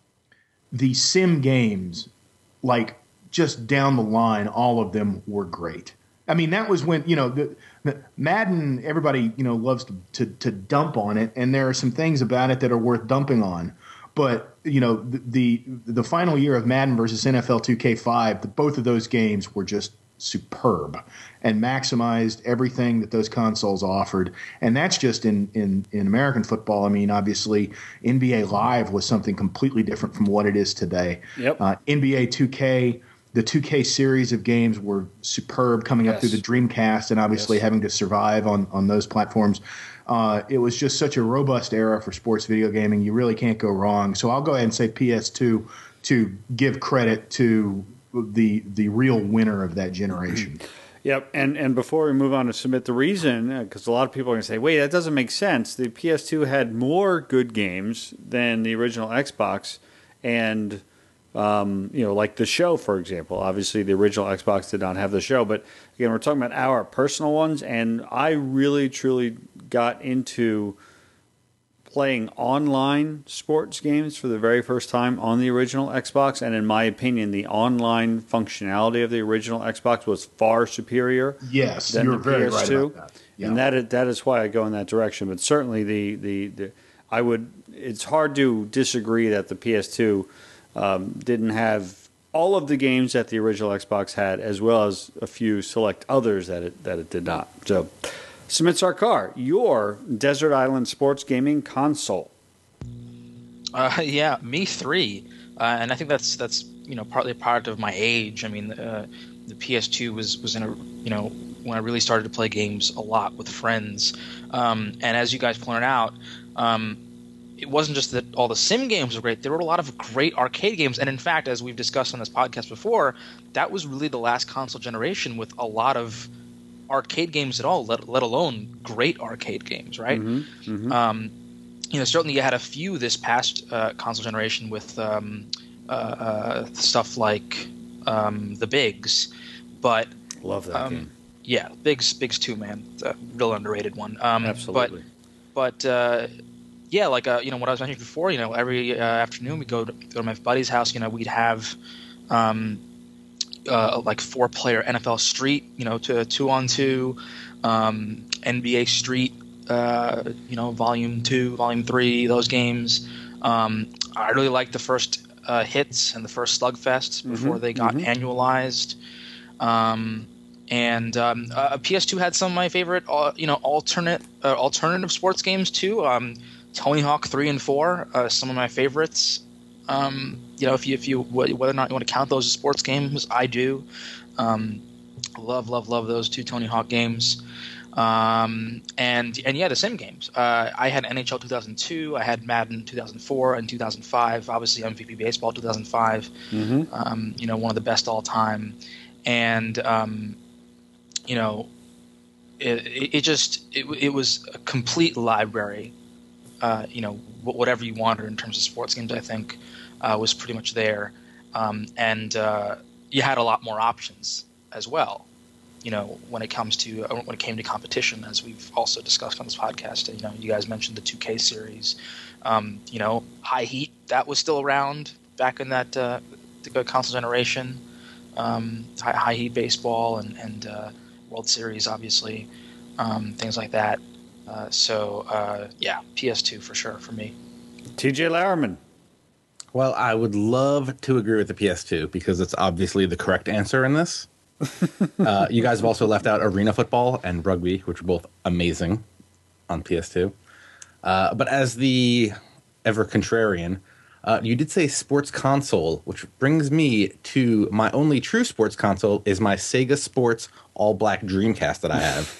the sim games, like just down the line, all of them were great. I mean, that was when, you know, the, the Madden, everybody, you know, loves to, to, to dump on it. And there are some things about it that are worth dumping on. But, you know, the the, the final year of Madden versus N F L two K five, the, both of those games were just superb and maximized everything that those consoles offered. And that's just in, in, in American football. I mean, obviously, N B A Live was something completely different from what it is today. Yep. Uh, N B A two K, the two K series of games were superb coming up yes. through the Dreamcast and obviously yes. having to survive on, on those platforms. Uh, it was just such a robust era for sports video gaming. You really can't go wrong. So I'll go ahead and say P S two to give credit to the the real winner of that generation. Yep, and and before we move on to submit the reason, because a lot of people are going to say, wait, that doesn't make sense. The P S two had more good games than the original Xbox, and um, you know, like The Show, for example. Obviously, the original Xbox did not have The Show, but again, we're talking about our personal ones, and I really, truly got into playing online sports games for the very first time on the original Xbox, and in my opinion, the online functionality of the original Xbox was far superior. Yes, than you're the very P S two. right about that. Yeah. And that is, that is why I go in that direction. But certainly, the, the, the I would. It's hard to disagree that the P S two um, didn't have all of the games that the original Xbox had, as well as a few select others that it that it did not. So, Sumit Sarkar, your Desert Island Sports Gaming console. Uh, yeah, me three, uh, and I think that's that's you know partly a product of my age. I mean, uh, the P S two was was in a you know when I really started to play games a lot with friends, um, and as you guys pointed out, um, it wasn't just that all the sim games were great. There were a lot of great arcade games, and in fact, as we've discussed on this podcast before, that was really the last console generation with a lot of arcade games at all, let let alone great arcade games, right? Mm-hmm, mm-hmm. Um, You know, certainly you had a few this past uh, console generation with um, uh, uh, stuff like um, the Bigs, but Love that um, game. yeah, Bigs, Bigs two, man, it's a real underrated one. Um, Absolutely. But, but uh, yeah, like uh, you know what I was mentioning before. You know, every uh, afternoon we go to, go to my buddy's house. You know, we'd have um, uh, like four player N F L Street. You know, to two on two, um, N B A Street. Uh, you know, Volume Two, Volume Three, those games. Um, I really liked the first uh, hits and the first Slugfests before Mm-hmm, they got mm-hmm. annualized. Um, and um, uh, P S two had some of my favorite, uh, you know, alternate uh, alternative sports games too. Um, Tony Hawk Three and Four, uh, some of my favorites. Um, you know, if you if you whether or not you want to count those as sports games, I do. Um, love, love, love those two Tony Hawk games. Um, and and yeah, the sim games. Uh, I had N H L two thousand two, I had Madden two thousand four and two thousand five, obviously M V P Baseball two thousand five, Mm-hmm. um, you know, one of the best all time. And, um, you know, it, it, it just, it, it was a complete library, uh, you know, whatever you wanted in terms of sports games, I think, uh, was pretty much there. Um, and uh, you had a lot more options as well. You know, when it comes to uh, when it came to competition, as we've also discussed on this podcast, you know, you guys mentioned the two K series. Um, you know, High Heat, that was still around back in that uh, the console generation. Um, high, high Heat baseball and and uh, World Series, obviously, um, things like that. Uh, so uh, yeah, P S two for sure for me. T J Lowerman. Well, I would love to agree with the P S two because it's obviously the correct answer in this. uh, you guys have also left out Arena Football and Rugby, which were both amazing on P S two. Uh, but as the ever contrarian, uh, you did say sports console, which brings me to my only true sports console is my Sega Sports all-black Dreamcast that I have.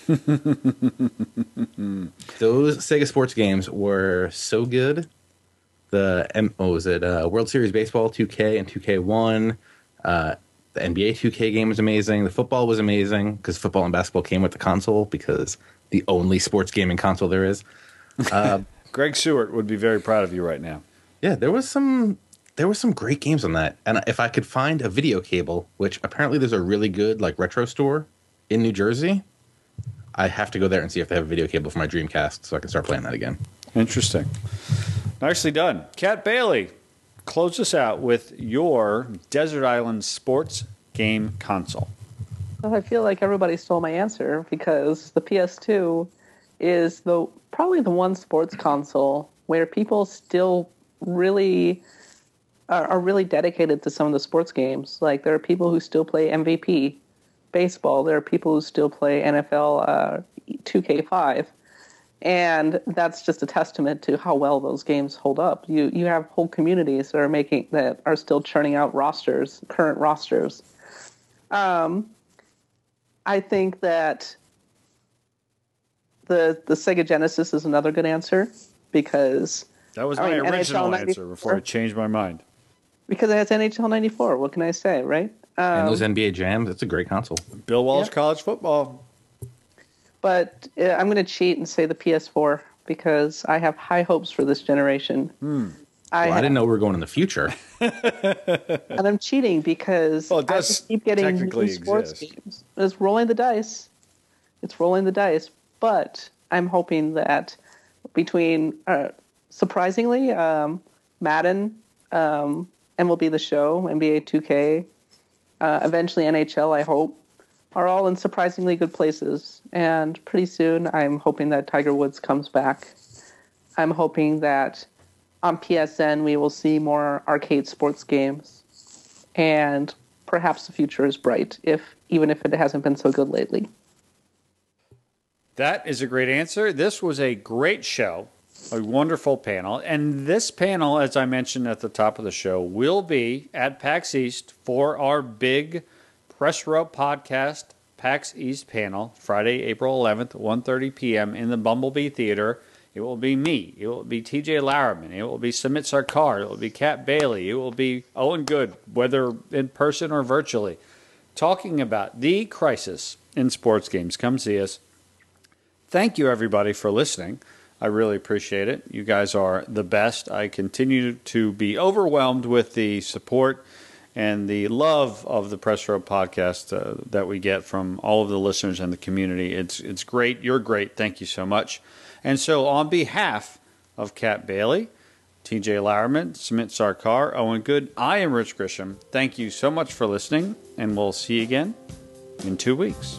Those Sega Sports games were so good. The, what was it, uh, World Series Baseball two K and two K one, uh, the N B A two K game was amazing. The football was amazing because football and basketball came with the console because the only sports gaming console there is. Uh, Greg Seward would be very proud of you right now. yeah, there was some there was some great games on that. And if I could find a video cable, which apparently there's a really good like retro store in New Jersey, I have to go there and see if they have a video cable for my Dreamcast so I can start playing that again. Interesting. Nicely done. Kat Bailey, close us out with your Desert Island Sports game console. Well, I feel like everybody stole my answer because the P S two is the probably the one sports console where people still really are, are really dedicated to some of the sports games. Like there are people who still play M V P baseball. There are people who still play N F L uh, two K five. And that's just a testament to how well those games hold up. You you have whole communities that are making that are still churning out rosters, current rosters. Um, I think that the the Sega Genesis is another good answer because That was I my mean, original N H L answer before I changed my mind. because it has N H L ninety-four. What can I say, right? Um, And those N B A jams, it's a great console. Bill Walsh Yep. College Football. But uh, I'm going to cheat and say the P S four because I have high hopes for this generation. Hmm. I, Well, I have, didn't know we were going in the future. and I'm cheating because Well, it I does just keep getting technically new sports exist. games. It's rolling the dice. It's rolling the dice. But I'm hoping that between, uh, surprisingly, um, Madden, um, M L B The Show, N B A two K, uh, eventually N H L, I hope, are all in surprisingly good places. And pretty soon, I'm hoping that Tiger Woods comes back I'm hoping that on P S N we will see more arcade sports games, and perhaps the future is bright, if even if it hasn't been so good lately. That is a great answer. This was a great show, a wonderful panel. And this panel, as I mentioned at the top of the show, will be at PAX East for our big Press Row Podcast PAX East panel, Friday, April eleventh, one thirty p.m. in the Bumblebee Theater. It will be me. It will be T J Larriman. It will be Sumit Sarkar. It will be Kat Bailey. It will be Owen Good, whether in person or virtually, talking about the crisis in sports games. Come see us. Thank you, everybody, for listening. I really appreciate it. You guys are the best. I continue to be overwhelmed with the support and the love of the Press Row Podcast uh, that we get from all of the listeners and the community. It's it's great. You're great. Thank you so much. And so on behalf of Kat Bailey, T J Larriman, Sumit Sarkar, Owen Good, I am Rich Grisham. Thank you so much for listening, and we'll see you again in two weeks.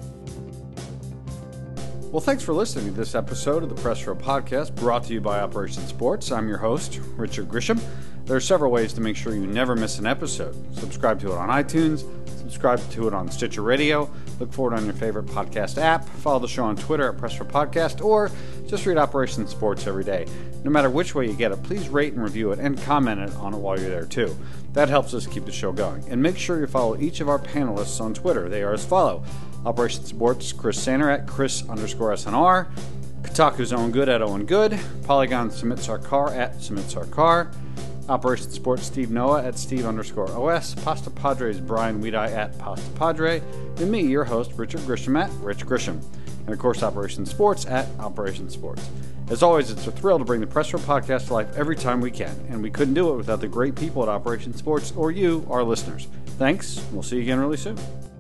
Well, thanks for listening to this episode of the Press Row Podcast, brought to you by Operation Sports. I'm your host, Richard Grisham. There are several ways to make sure you never miss an episode. Subscribe to it on iTunes, subscribe to it on Stitcher Radio, look for it on your favorite podcast app, follow the show on Twitter at Press Row Podcast, or just read Operation Sports every day. No matter which way you get it, please rate and review it and comment it on it while you're there too. That helps us keep the show going. And make sure you follow each of our panelists on Twitter. They are as follow. Operation Sports, Chris Sander at Chris underscore S N R, Kotaku's Owen Good at Owen Good, Polygon Sumit Sarkar at Sumit Sarkar, Operation Sports Steve Noah at Steve underscore O S, Pasta Padres Brian Weedeye at Pasta Padre, and me, your host, Richard Grisham at Rich Grisham. And of course, Operation Sports at Operation Sports. As always, it's a thrill to bring the Press Row Podcast to life every time we can, and we couldn't do it without the great people at Operation Sports or you, our listeners. Thanks, and we'll see you again really soon.